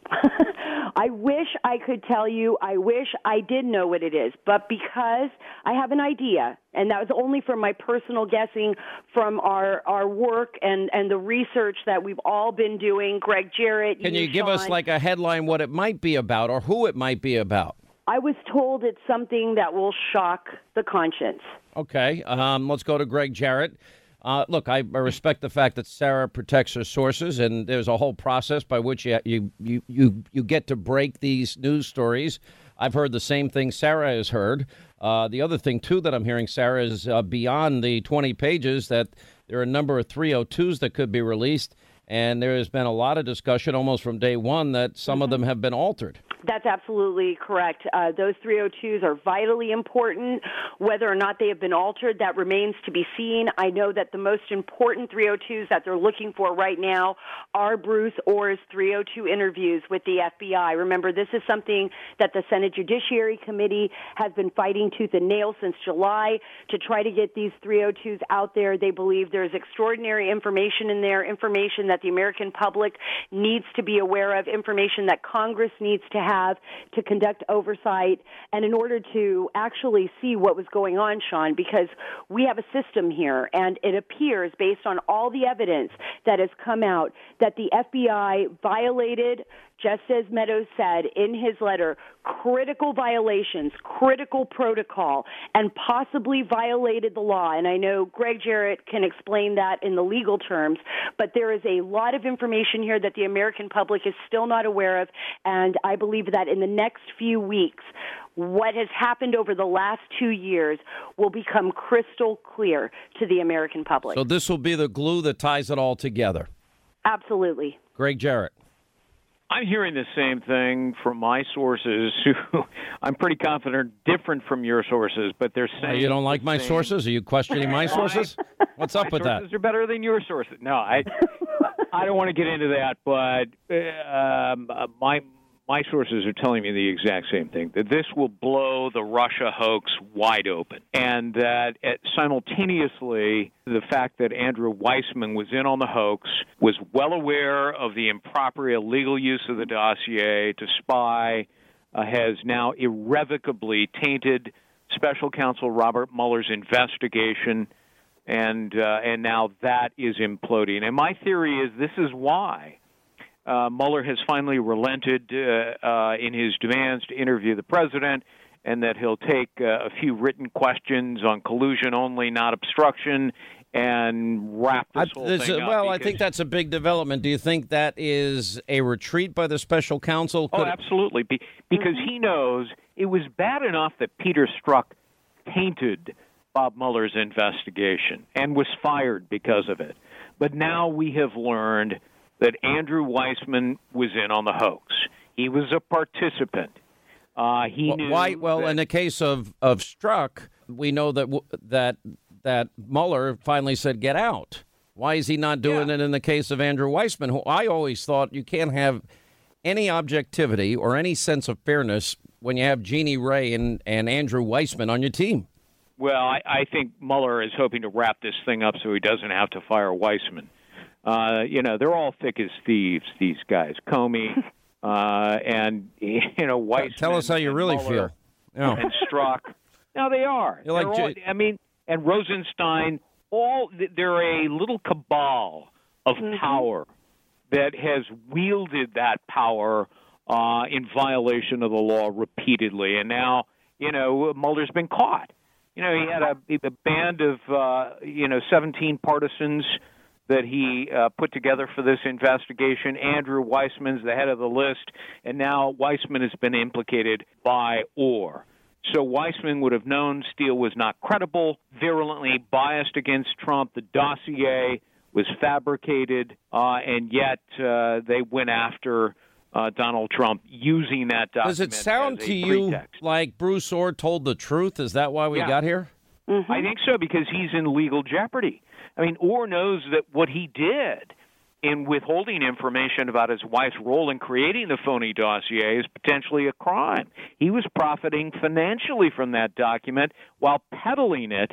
I wish I could tell you. I wish I did know what it is. But because I have an idea, and that was only from my personal guessing from our, our work and, and the research that we've all been doing, Greg Jarrett, Can you, you give Sean, us like a headline what it might be about or who it might be about? I was told it's something that will shock the conscience. Okay, um, let's go to Greg Jarrett. Uh, look, I, I respect the fact that Sarah protects her sources, and there's a whole process by which you you you you, you get to break these news stories. I've heard the same thing Sarah has heard. Uh, the other thing, too, that I'm hearing, Sarah, is uh, beyond the twenty pages that there are a number of three oh twos that could be released, and there has been a lot of discussion almost from day one that some of them have been altered. That's absolutely correct. Uh, those three oh twos are vitally important. Whether or not they have been altered, that remains to be seen. I know that the most important three oh twos that they're looking for right now are Bruce Orr's three oh two interviews with the F B I. Remember, this is something that the Senate Judiciary Committee has been fighting tooth and nail since July to try to get these three oh twos out there. They believe there's extraordinary information in there, information that the American public needs to be aware of, information that Congress needs to have. have to conduct oversight and in order to actually see what was going on, Sean, because we have a system here, and it appears, based on all the evidence that has come out, that the F B I violated, just as Meadows said in his letter, critical violations, critical protocol, and possibly violated the law. And I know Greg Jarrett can explain that in the legal terms, but there is a lot of information here that the American public is still not aware of, and I believe that in the next few weeks, what has happened over the last two years will become crystal clear to the American public. So this will be the glue that ties it all together. Absolutely. Greg Jarrett. I'm hearing the same thing from my sources, who I'm pretty confident are different from your sources, but they're saying... Oh, you don't like my same. sources? Are you questioning my sources? What's up my with that? My sources are better than your sources. No, I I don't want to get into that, but um, my my sources are telling me the exact same thing, that this will blow the Russia hoax wide open, and that uh, simultaneously the fact that Andrew Weissmann was in on the hoax, was well aware of the improper illegal use of the dossier to spy, uh, has now irrevocably tainted Special Counsel Robert Mueller's investigation, and uh, and now that is imploding. And my theory is this is why Uh, Mueller has finally relented uh, uh, in his demands to interview the president, and that he'll take uh, a few written questions on collusion only, not obstruction, and wrap this I, whole this, thing up. Well, I because, think that's a big development. Do you think that is a retreat by the special counsel? oh, Could absolutely, Be, because he knows it was bad enough that Peter Strzok tainted Bob Mueller's investigation and was fired because of it. But now we have learned that Andrew Weissmann was in on the hoax. He was a participant. Uh, he well, knew. Why? Well, that, in the case of of Strzok, we know that that that Mueller finally said, "Get out." Why is he not doing yeah. it in the case of Andrew Weissmann, who I always thought you can't have any objectivity or any sense of fairness when you have Jeannie Ray and, and Andrew Weissmann on your team? Well, I, I think Mueller is hoping to wrap this thing up so he doesn't have to fire Weissmann. Uh, you know, they're all thick as thieves, these guys. Comey uh, and, you know, Weissmann. Tell us how you really Mueller feel. Yeah. And Strzok. No, they are. You're like all, J- I mean, and Rosenstein, all they're a little cabal of mm-hmm. power that has wielded that power uh, in violation of the law repeatedly. And now, you know, Mueller's been caught. You know, he had a, a band of, uh, you know, seventeen partisans that he uh, put together for this investigation. Andrew Weissmann's the head of the list, and now Weissmann has been implicated by Orr. So Weissmann would have known Steele was not credible, virulently biased against Trump. The dossier was fabricated, uh, and yet uh, they went after uh, Donald Trump using that document. Does it sound as a to you pretext. like Bruce Orr told the truth? Is that why we Yeah. got here? Mm-hmm. I think so, because he's in legal jeopardy. I mean, Orr knows that what he did in withholding information about his wife's role in creating the phony dossier is potentially a crime. He was profiting financially from that document while peddling it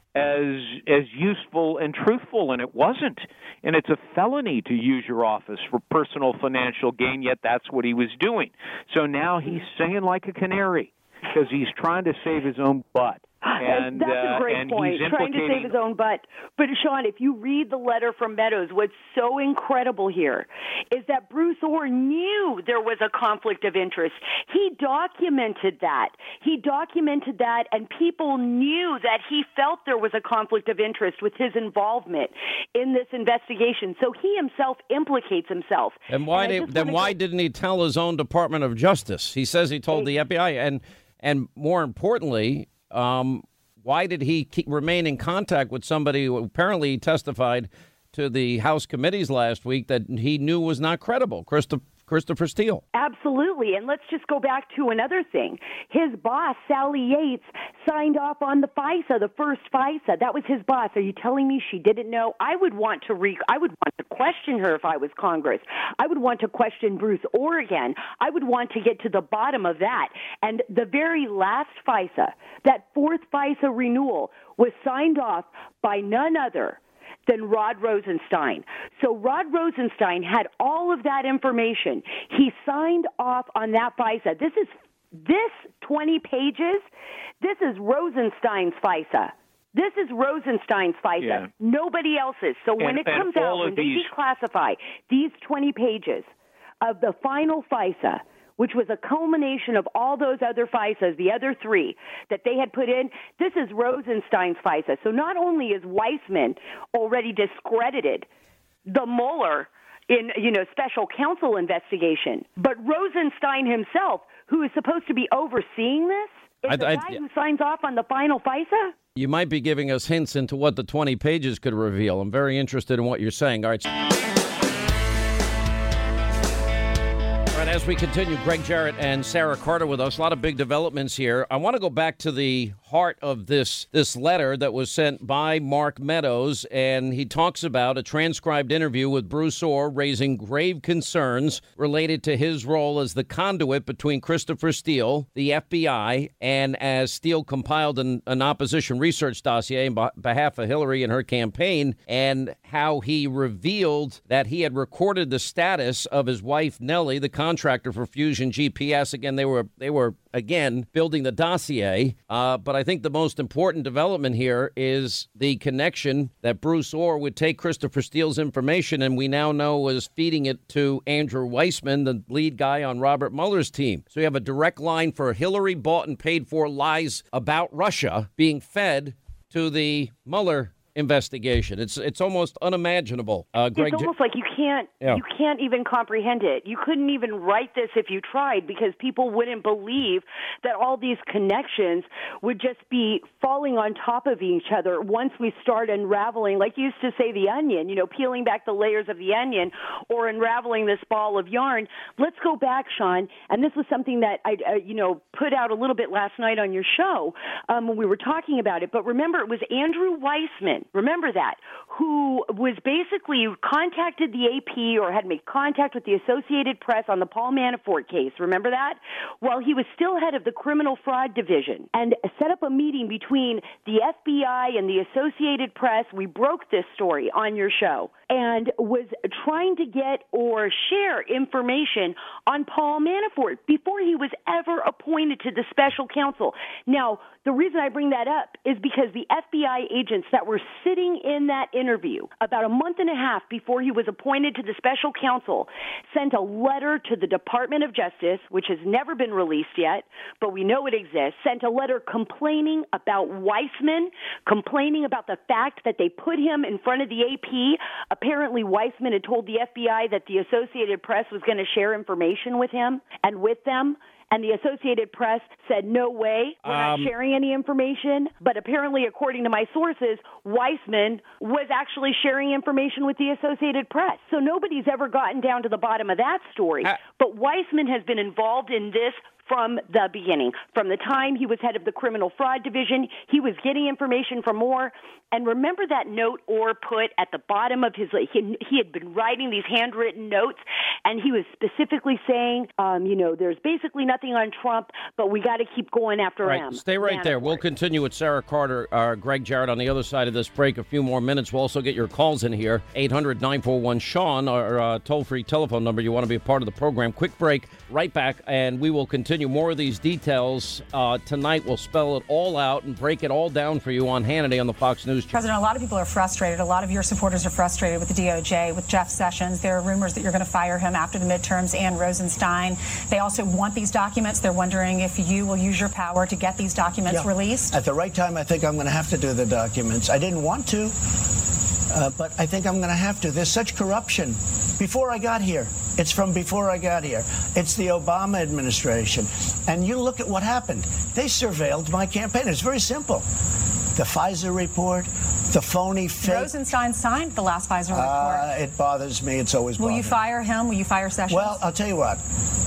as as useful and truthful, and it wasn't. And it's a felony to use your office for personal financial gain, yet that's what he was doing. So now he's singing like a canary because he's trying to save his own butt. And, That's a great uh, and point, he's trying to save his own butt. But, Sean, if you read the letter from Meadows, what's so incredible here is that Bruce Orr knew there was a conflict of interest. He documented that. He documented that, and people knew that he felt there was a conflict of interest with his involvement in this investigation. So he himself implicates himself. And why And I did, just then wanna why go- didn't he tell his own Department of Justice? He says he told the F B I, and and more importantly, um, why did he keep, remain in contact with somebody who apparently testified to the House committees last week that he knew was not credible, Christopher, Christopher Steele? Absolutely. And let's just go back to another thing. His boss, Sally Yates, signed off on the FISA, the first FISA. That was his boss. Are you telling me she didn't know? I would want to re- I would want to question her if I was Congress. I would want to question Bruce Orr again. I would want to get to the bottom of that. And the very last FISA, that fourth FISA renewal, was signed off by none other than Rod Rosenstein. So Rod Rosenstein had all of that information. He signed off on that FISA. This is this twenty pages. This is Rosenstein's FISA. This is Rosenstein's FISA. Yeah. Nobody else's. So when And- it and comes all out, of when they these- declassify these twenty pages of the final FISA, which was a culmination of all those other FISAs, the other three that they had put in, this is Rosenstein's FISA. So not only is Weissman already discredited the Mueller in, you know, special counsel investigation, but Rosenstein himself, who is supposed to be overseeing this, is I- the I- guy who signs off on the final FISA? You might be giving us hints into what the twenty pages could reveal. I'm very interested in what you're saying. All right. All right, as we continue, Greg Jarrett and Sarah Carter with us. A lot of big developments here. I want to go back to the heart of this this letter that was sent by Mark Meadows, and he talks about a transcribed interview with Bruce Orr raising grave concerns related to his role as the conduit between Christopher Steele, the F B I, and as Steele compiled an, an opposition research dossier on behalf of Hillary and her campaign, and how he revealed that he had recorded the status of his wife, Nellie, the contractor for Fusion G P S. Again, they were they were again building the dossier. Uh, but I think the most important development here is the connection that Bruce Orr would take Christopher Steele's information, and we now know was feeding it to Andrew Weissman, the lead guy on Robert Mueller's team. So you have a direct line for Hillary bought and paid for lies about Russia being fed to the Mueller investigation. It's it's almost unimaginable. Uh, Greg, It's almost like you can't Yeah. you can't even comprehend it. You couldn't even write this if you tried, because people wouldn't believe that all these connections would just be falling on top of each other once we start unraveling, like you used to say, the onion, you know, peeling back the layers of the onion or unraveling this ball of yarn. Let's go back, Sean, and this was something that I, uh, you know, put out a little bit last night on your show um, when we were talking about it. But remember, it was Andrew Weissman. Remember that, who was basically contacted the A P or had made contact with the Associated Press on the Paul Manafort case. Remember that? While he was still head of the criminal fraud division, and set up a meeting between the F B I and the Associated Press. We broke this story on your show, and was trying to get or share information on Paul Manafort before he was ever appointed to the special counsel. Now, the reason I bring that up is because the F B I agents that were sitting in that interview about a month and a half before he was appointed to the special counsel sent a letter to the Department of Justice, which has never been released yet, but we know it exists, sent a letter complaining about Weissman, complaining about the fact that they put him in front of the A P. Apparently, Weissman had told the F B I that the Associated Press was going to share information with him and with them, and the Associated Press said, no way, we're Um, not sharing any information. But apparently, according to my sources, Weissman was actually sharing information with the Associated Press. So nobody's ever gotten down to the bottom of that story. Uh, but Weissman has been involved in this from the beginning. From the time he was head of the criminal fraud division, he was getting information from Orr. And remember that note Orr put at the bottom of his, he, he had been writing these handwritten notes, and he was specifically saying, um, you know, there's basically nothing on Trump, but we got to keep going after Right, him. stay right there. We'll continue with Sarah Carter, uh, Greg Jarrett on the other side of this break. A few more minutes. We'll also get your calls in here. eight hundred nine four one Sean, our uh, toll-free telephone number. You want to be a part of the program. Quick break, right back, and we will continue more of these details. Uh, tonight, we'll spell it all out and break it all down for you on Hannity on the Fox News channel. President, a lot of people are frustrated. A lot of your supporters are frustrated with the D O J, with Jeff Sessions. There are rumors that you're going to fire him after the midterms and Rosenstein. They also want these documents. They're wondering if you will use your power to get these documents Yeah. released. At the right time, I think I'm going to have to do the documents. I didn't want to, uh, but I think I'm going to have to. There's such corruption. Before I got here, it's from before I got here. It's the Obama administration. And you look at what happened. They surveilled my campaign. It's very simple. The Pfizer report, the phony fake. Rosenstein signed the last Pfizer report. Uh, it bothers me. It's always Will bothered you fire him? Will you fire Sessions? Well, I'll tell you what.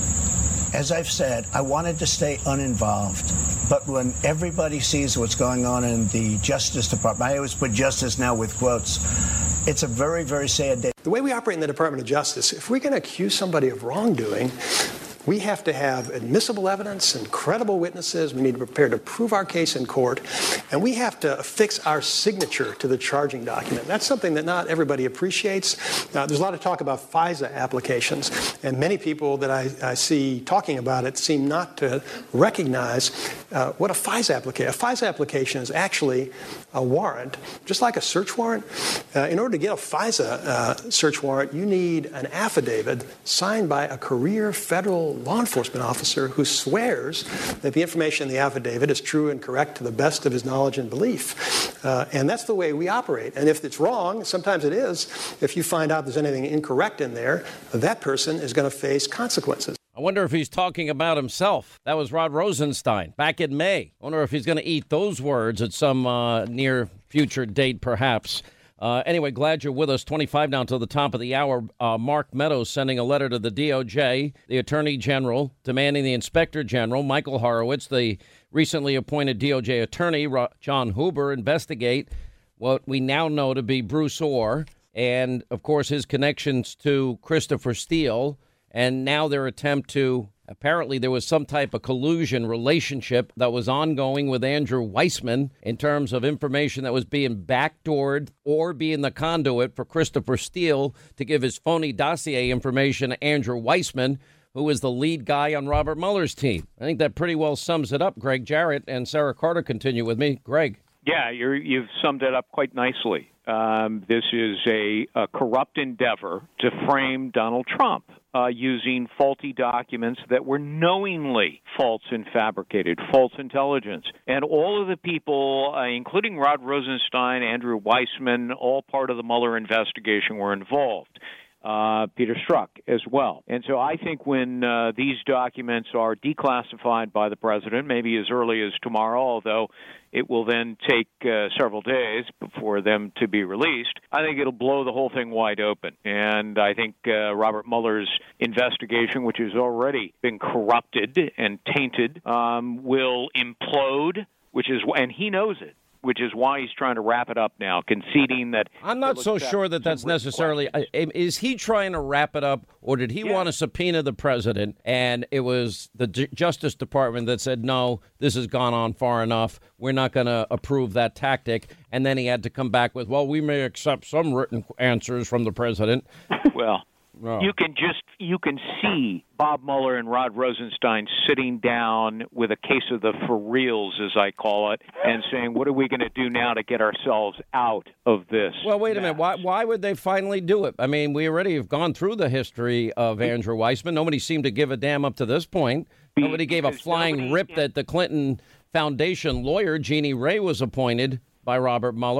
As I've said, I wanted to stay uninvolved. But when everybody sees what's going on in the Justice Department, I always put justice now with quotes, it's a very, very sad day. The way we operate in the Department of Justice, if we're going to accuse somebody of wrongdoing, we have to have admissible evidence and credible witnesses. We need to be prepared to prove our case in court. And we have to affix our signature to the charging document. That's something that not everybody appreciates. Uh, there's a lot of talk about FISA applications. And many people that I, I see talking about it seem not to recognize uh, what a FISA application. A FISA application is actually a warrant, just like a search warrant. Uh, in order to get a FISA uh, search warrant, you need an affidavit signed by a career federal law enforcement officer who swears that the information in the affidavit is true and correct to the best of his knowledge and belief. Uh, and that's the way we operate. And if it's wrong, sometimes it is, if you find out there's anything incorrect in there, that person is going to face consequences. I wonder if he's talking about himself. That was Rod Rosenstein back in May. I wonder if he's going to eat those words at some uh, near future date, perhaps. Uh, anyway, glad you're with us. twenty-five now until the top of the hour. Uh, Mark Meadows sending a letter to the D O J, the Attorney General, demanding the Inspector General, Michael Horowitz, the recently appointed D O J Attorney, John Huber, investigate what we now know to be Bruce Orr and, of course, his connections to Christopher Steele, and now their attempt to, apparently there was some type of collusion relationship that was ongoing with Andrew Weissman in terms of information that was being backdoored or being the conduit for Christopher Steele to give his phony dossier information to Andrew Weissman, who is the lead guy on Robert Mueller's team. I think that pretty well sums it up. Greg Jarrett and Sarah Carter continue with me. Greg. Yeah, you're, you've summed it up quite nicely. Um, this is a, a corrupt endeavor to frame Donald Trump uh, using faulty documents that were knowingly false and fabricated, false intelligence. And all of the people, uh, including Rod Rosenstein, Andrew Weissman, all part of the Mueller investigation were involved. Uh, Peter Strzok as well. And so I think when uh, these documents are declassified by the president, maybe as early as tomorrow, although it will then take uh, several days before them to be released, I think it'll blow the whole thing wide open. And I think uh, Robert Mueller's investigation, which has already been corrupted and tainted, um, will implode, which is, and he knows it, which is why he's trying to wrap it up now, conceding that... I'm not so sure that that's necessarily... Is he trying to wrap it up, or did he yeah. want to subpoena the president, and it was the J- Justice Department that said, no, this has gone on far enough, we're not going to approve that tactic, and then he had to come back with, well, we may accept some written answers from the president. Well... Oh. You can just you can see Bob Mueller and Rod Rosenstein sitting down with a case of the for reals, as I call it, and saying, what are we going to do now to get ourselves out of this? Well, wait a minute. Why why would they finally do it? I mean, we already have gone through the history of Andrew Weissman. Nobody seemed to give a damn up to this point. Nobody gave a flying rip that the Clinton Foundation lawyer, Jeannie Ray, was appointed by Robert Mueller.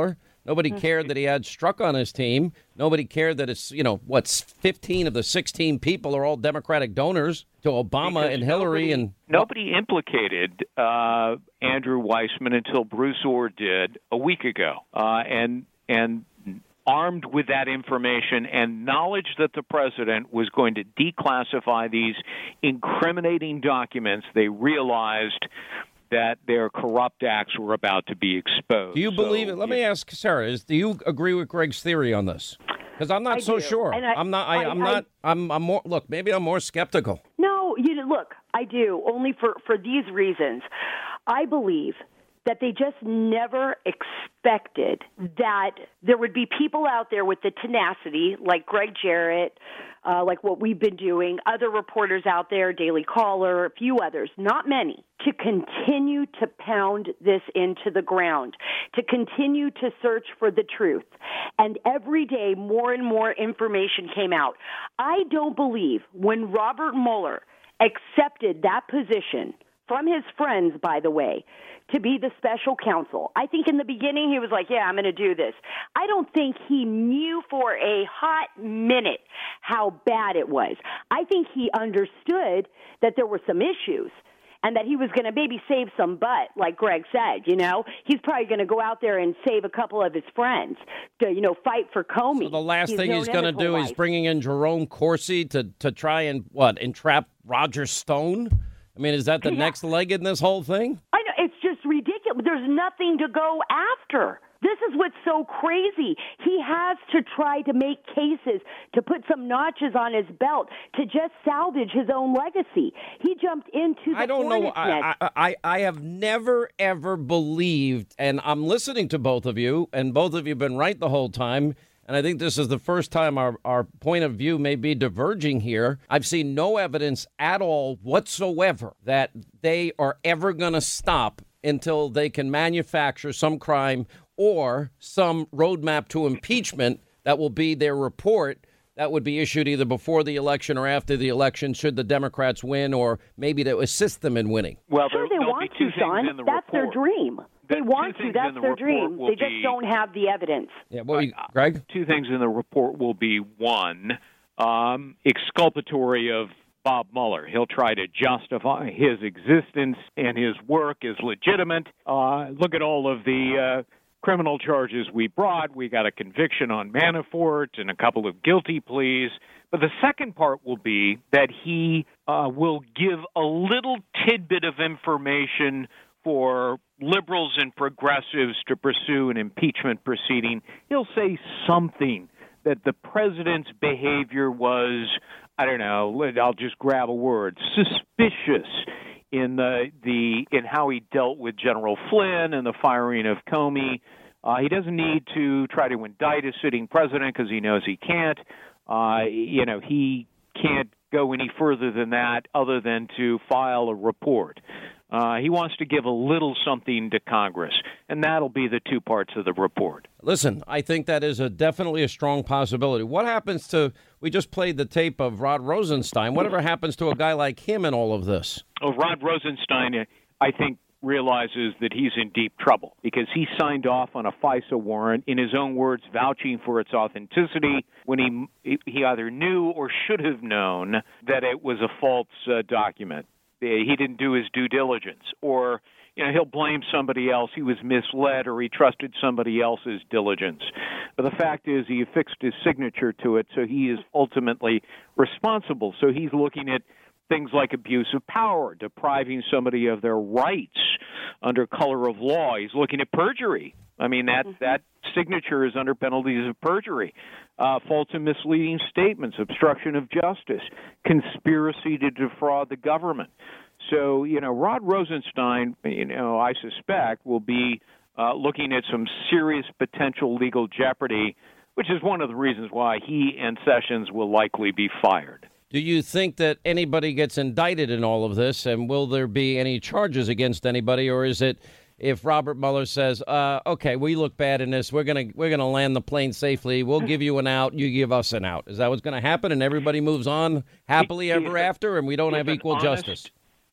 Nobody cared that he had Strzok on his team. Nobody cared that it's, you know, what's fifteen of the sixteen people are all Democratic donors to Obama Because and Hillary. nobody, and Nobody implicated uh, Andrew Weissman until Bruce Orr did a week ago. Uh, and and armed with that information and knowledge that the president was going to declassify these incriminating documents, they realized that their corrupt acts were about to be exposed. Do you believe So, it? Let me ask Sarah, is, do you agree with Greg's theory on this? Because I'm not I so do. sure. And I- I'm not. I, I- I'm I- not. I'm. I'm more. Look, maybe I'm more skeptical. No, you know, look, I do, only for, for these reasons. I believe that they just never expected that there would be people out there with the tenacity, like Greg Jarrett, uh, like what we've been doing, other reporters out there, Daily Caller, a few others, not many, to continue to pound this into the ground, to continue to search for the truth. And every day, more and more information came out. I don't believe when Robert Mueller accepted that position from his friends, by the way, to be the special counsel. I think in the beginning he was like, yeah, I'm going to do this. I don't think he knew for a hot minute how bad it was. I think he understood that there were some issues and that he was going to maybe save some butt, like Greg said, you know. He's probably going to go out there and save a couple of his friends to, you know, fight for Comey. So the last He's thing known he's going to him his do whole is life. bringing in Jerome Corsi to, to try and, what, entrap Roger Stone? I mean, is that the Yeah. next leg in this whole thing? I know, it's just ridiculous. There's nothing to go after. This is what's so crazy. He has to try to make cases, to put some notches on his belt, to just salvage his own legacy. He jumped into the I don't know. hornet's I, nest. I, I, I have never, ever believed, and I'm listening to both of you, and both of you have been right the whole time, and I think this is the first time our, our point of view may be diverging here. I've seen no evidence at all whatsoever that they are ever going to stop until they can manufacture some crime or some roadmap to impeachment that will be their report that would be issued either before the election or after the election should the Democrats win, or maybe to assist them in winning. Well, Sure, there, they there'll want be two to, things Sean. in the That's their report. dream. They The want two to. things That's in the their report dream. will They just be- don't have the evidence. Yeah, well, Greg? Two things in the report will be, one, um, exculpatory of Bob Mueller. He'll try to justify his existence and his work is legitimate. Uh, look at all of the uh, criminal charges we brought. We got a conviction on Manafort and a couple of guilty pleas. But the second part will be that he uh, will give a little tidbit of information for liberals and progressives to pursue an impeachment proceeding. He'll say something that the president's behavior was, I don't know, I'll just grab a word, suspicious in the, the in how he dealt with General Flynn and the firing of Comey. Uh, he doesn't need to try to indict a sitting president because he knows he can't. Uh, you know, he can't go any further than that other than to file a report. Uh, he wants to give a little something to Congress, and that'll be the two parts of the report. Listen, I think that is a definitely a strong possibility. What happens to, we just played the tape of Rod Rosenstein. Whatever happens to a guy like him in all of this? Oh, Rod Rosenstein, I think, realizes that he's in deep trouble because he signed off on a FISA warrant, in his own words, vouching for its authenticity when he he either knew or should have known that it was a false uh, document. He didn't do his due diligence, or you know he'll blame somebody else. He was misled, or he trusted somebody else's diligence. But the fact is, he affixed his signature to it, so he is ultimately responsible. So he's looking at things like abuse of power, depriving somebody of their rights under color of law. He's looking at perjury. I mean, that, that signature is under penalties of perjury, uh, false and misleading statements, obstruction of justice, conspiracy to defraud the government. So, you know, Rod Rosenstein, you know, I suspect will be uh, looking at some serious potential legal jeopardy, which is one of the reasons why he and Sessions will likely be fired. Do you think that anybody gets indicted in all of this, and will there be any charges against anybody, or is it if Robert Mueller says, uh, okay, we look bad in this, we're gonna we're gonna land the plane safely, we'll give you an out, you give us an out? Is that what's going to happen, and everybody moves on happily ever after, and we don't have equal honest, justice?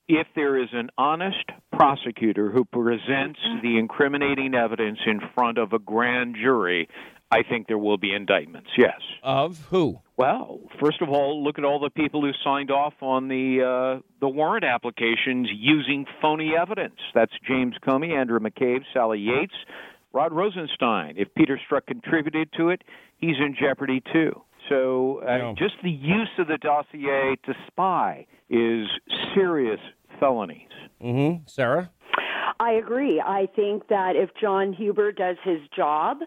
if there is an honest prosecutor who presents the incriminating evidence in front of a grand jury, I think there will be indictments, yes. Of who? Well, first of all, look at all the people who signed off on the uh, the warrant applications using phony evidence. That's James Comey, Andrew McCabe, Sally Yates, Rod Rosenstein. If Peter Strzok contributed to it, he's in jeopardy too. So uh, Yeah. just the use of the dossier to spy is serious felonies. Mm-hmm. Sarah? I agree. I think that if John Huber does his job,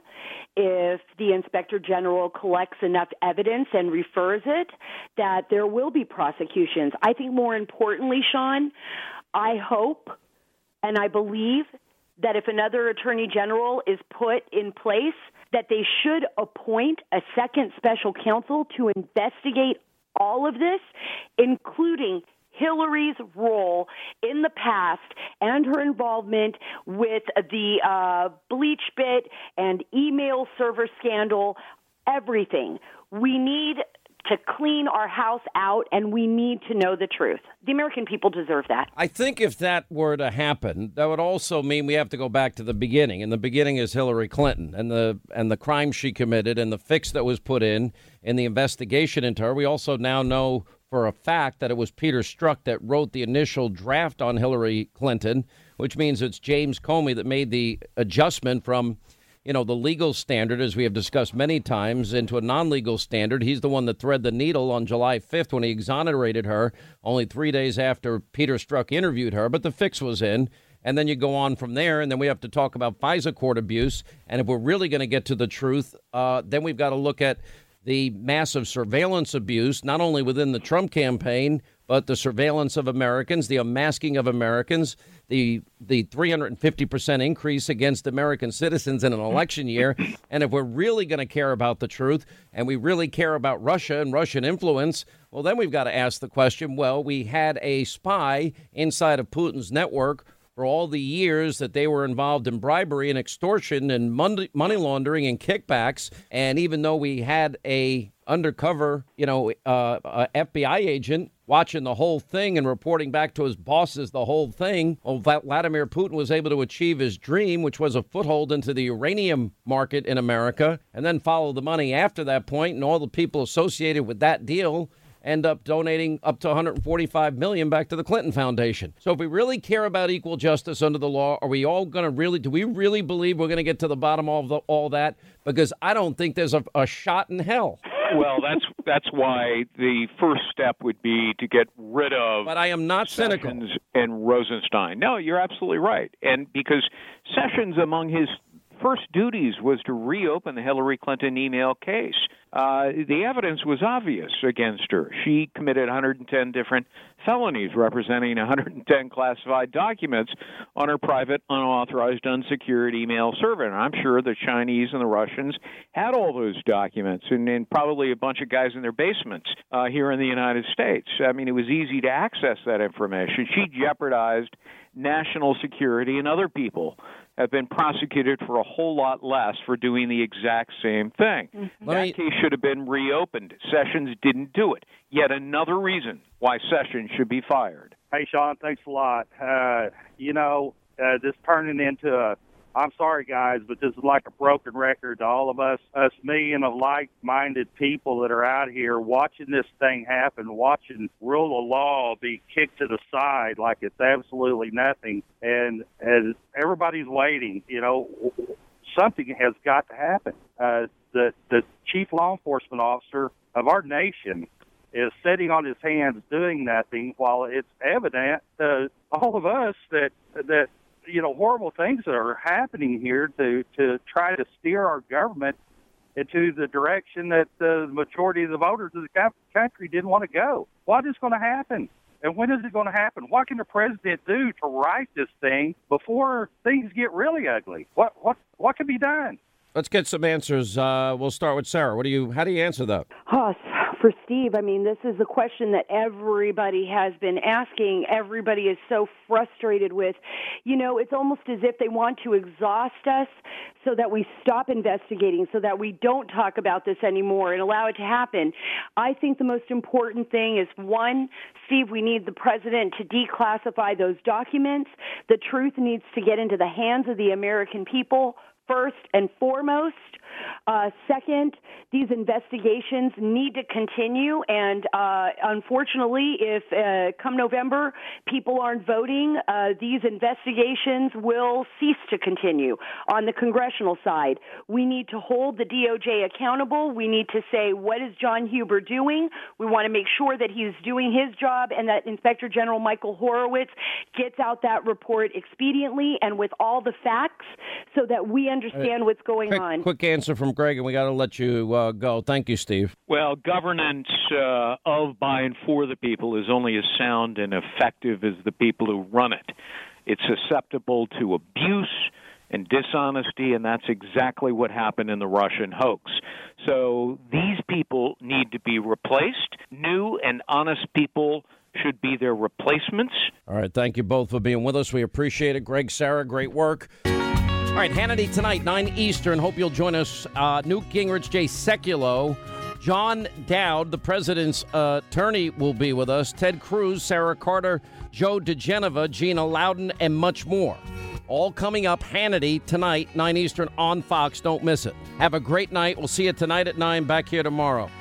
if the Inspector General collects enough evidence and refers it, that there will be prosecutions. I think more importantly, Sean, I hope and I believe that if another Attorney General is put in place, that they should appoint a second special counsel to investigate all of this, including Hillary's role in the past and her involvement with the uh, BleachBit and email server scandal, everything. We need to clean our house out, and we need to know the truth. The American people deserve that. I think if that were to happen, that would also mean we have to go back to the beginning. And the beginning is Hillary Clinton and the and the crime she committed and the fix that was put in in the investigation into her. We also now know for a fact that it was Peter Strzok that wrote the initial draft on Hillary Clinton, which means it's James Comey that made the adjustment from, you know, the legal standard, as we have discussed many times, into a non-legal standard. He's the one that threaded the needle on July fifth when he exonerated her, only three days after Peter Strzok interviewed her. But the fix was in. And then you go on from there, and then we have to talk about FISA court abuse. And if we're really going to get to the truth, uh, then we've got to look at the massive surveillance abuse, not only within the Trump campaign, but the surveillance of Americans, the unmasking of Americans, the the three hundred fifty percent increase against American citizens in an election year. And if we're really going to care about the truth and we really care about Russia and Russian influence, well, then we've got to ask the question, well, we had a spy inside of Putin's network for all the years that they were involved in bribery and extortion and money money laundering and kickbacks. And even though we had a undercover, you know, uh, uh, F B I agent watching the whole thing and reporting back to his bosses the whole thing, well, Vladimir Putin was able to achieve his dream, which was a foothold into the uranium market in America, and then follow the money after that point, and all the people associated with that deal end up donating up to one hundred forty-five million dollars back to the Clinton Foundation. So if we really care about equal justice under the law, are we all going to really, do we really believe we're going to get to the bottom of the, all that? Because I don't think there's a, a shot in hell. Well, that's that's why the first step would be to get rid of. But I am not cynical. Sessions and Rosenstein. No, you're absolutely right. And because Sessions, among his first duties was to reopen the Hillary Clinton email case. Uh, the evidence was obvious against her. She committed one hundred ten different felonies representing one hundred ten classified documents on her private, unauthorized, unsecured email server. And I'm sure the Chinese and the Russians had all those documents, and, and probably a bunch of guys in their basements uh, here in the United States. I mean, it was easy to access that information. She jeopardized national security, and other people have been prosecuted for a whole lot less for doing the exact same thing. Mm-hmm. That me... case should have been reopened. Sessions didn't do it. Yet another reason why Sessions should be fired. Hey, Sean, thanks a lot. Uh, you know, uh, this turning into a, I'm sorry, guys, but this is like a broken record to all of us, us million of like-minded people that are out here watching this thing happen, watching rule of law be kicked to the side like it's absolutely nothing. And as everybody's waiting, you know, something has got to happen. Uh, the, the chief law enforcement officer of our nation is sitting on his hands doing nothing while it's evident to all of us that that you know, horrible things that are happening here to, to try to steer our government into the direction that the majority of the voters of the country didn't want to go. What is going to happen? And when is it going to happen? What can the president do to right this thing before things get really ugly? What what what can be done? Let's get some answers. Uh, we'll start with Sarah. What do you? How do you answer that? Huh, for Steve, I mean, this is the question that everybody has been asking. Everybody is so frustrated with. You know, it's almost as if they want to exhaust us so that we stop investigating, so that we don't talk about this anymore and allow it to happen. I think the most important thing is, one, Steve, we need the president to declassify those documents. The truth needs to get into the hands of the American people first and foremost. Uh, second, these investigations need to continue, and uh, unfortunately, if uh, come November people aren't voting, uh, these investigations will cease to continue. On the congressional side, we need to hold the D O J accountable. We need to say, what is John Huber doing? We want to make sure that he's doing his job and that Inspector General Michael Horowitz gets out that report expediently and with all the facts so that we understand what's going quick, on. Quick answer from Greg, and we got to let you uh, go. Thank you, Steve. Well, governance uh, of, by, and for the people is only as sound and effective as the people who run it. It's susceptible to abuse and dishonesty, and that's exactly what happened in the Russian hoax. So these people need to be replaced. New and honest people should be their replacements. All right, thank you both for being with us. We appreciate it. Greg, Sarah, great work. All right, Hannity tonight, nine Eastern. Hope you'll join us. Uh, Newt Gingrich, Jay Sekulow, John Dowd, the president's uh, attorney, will be with us. Ted Cruz, Sarah Carter, Joe DeGeneva, Gina Loudon, and much more. All coming up, Hannity tonight, nine Eastern on Fox. Don't miss it. Have a great night. We'll see you tonight at nine, back here tomorrow.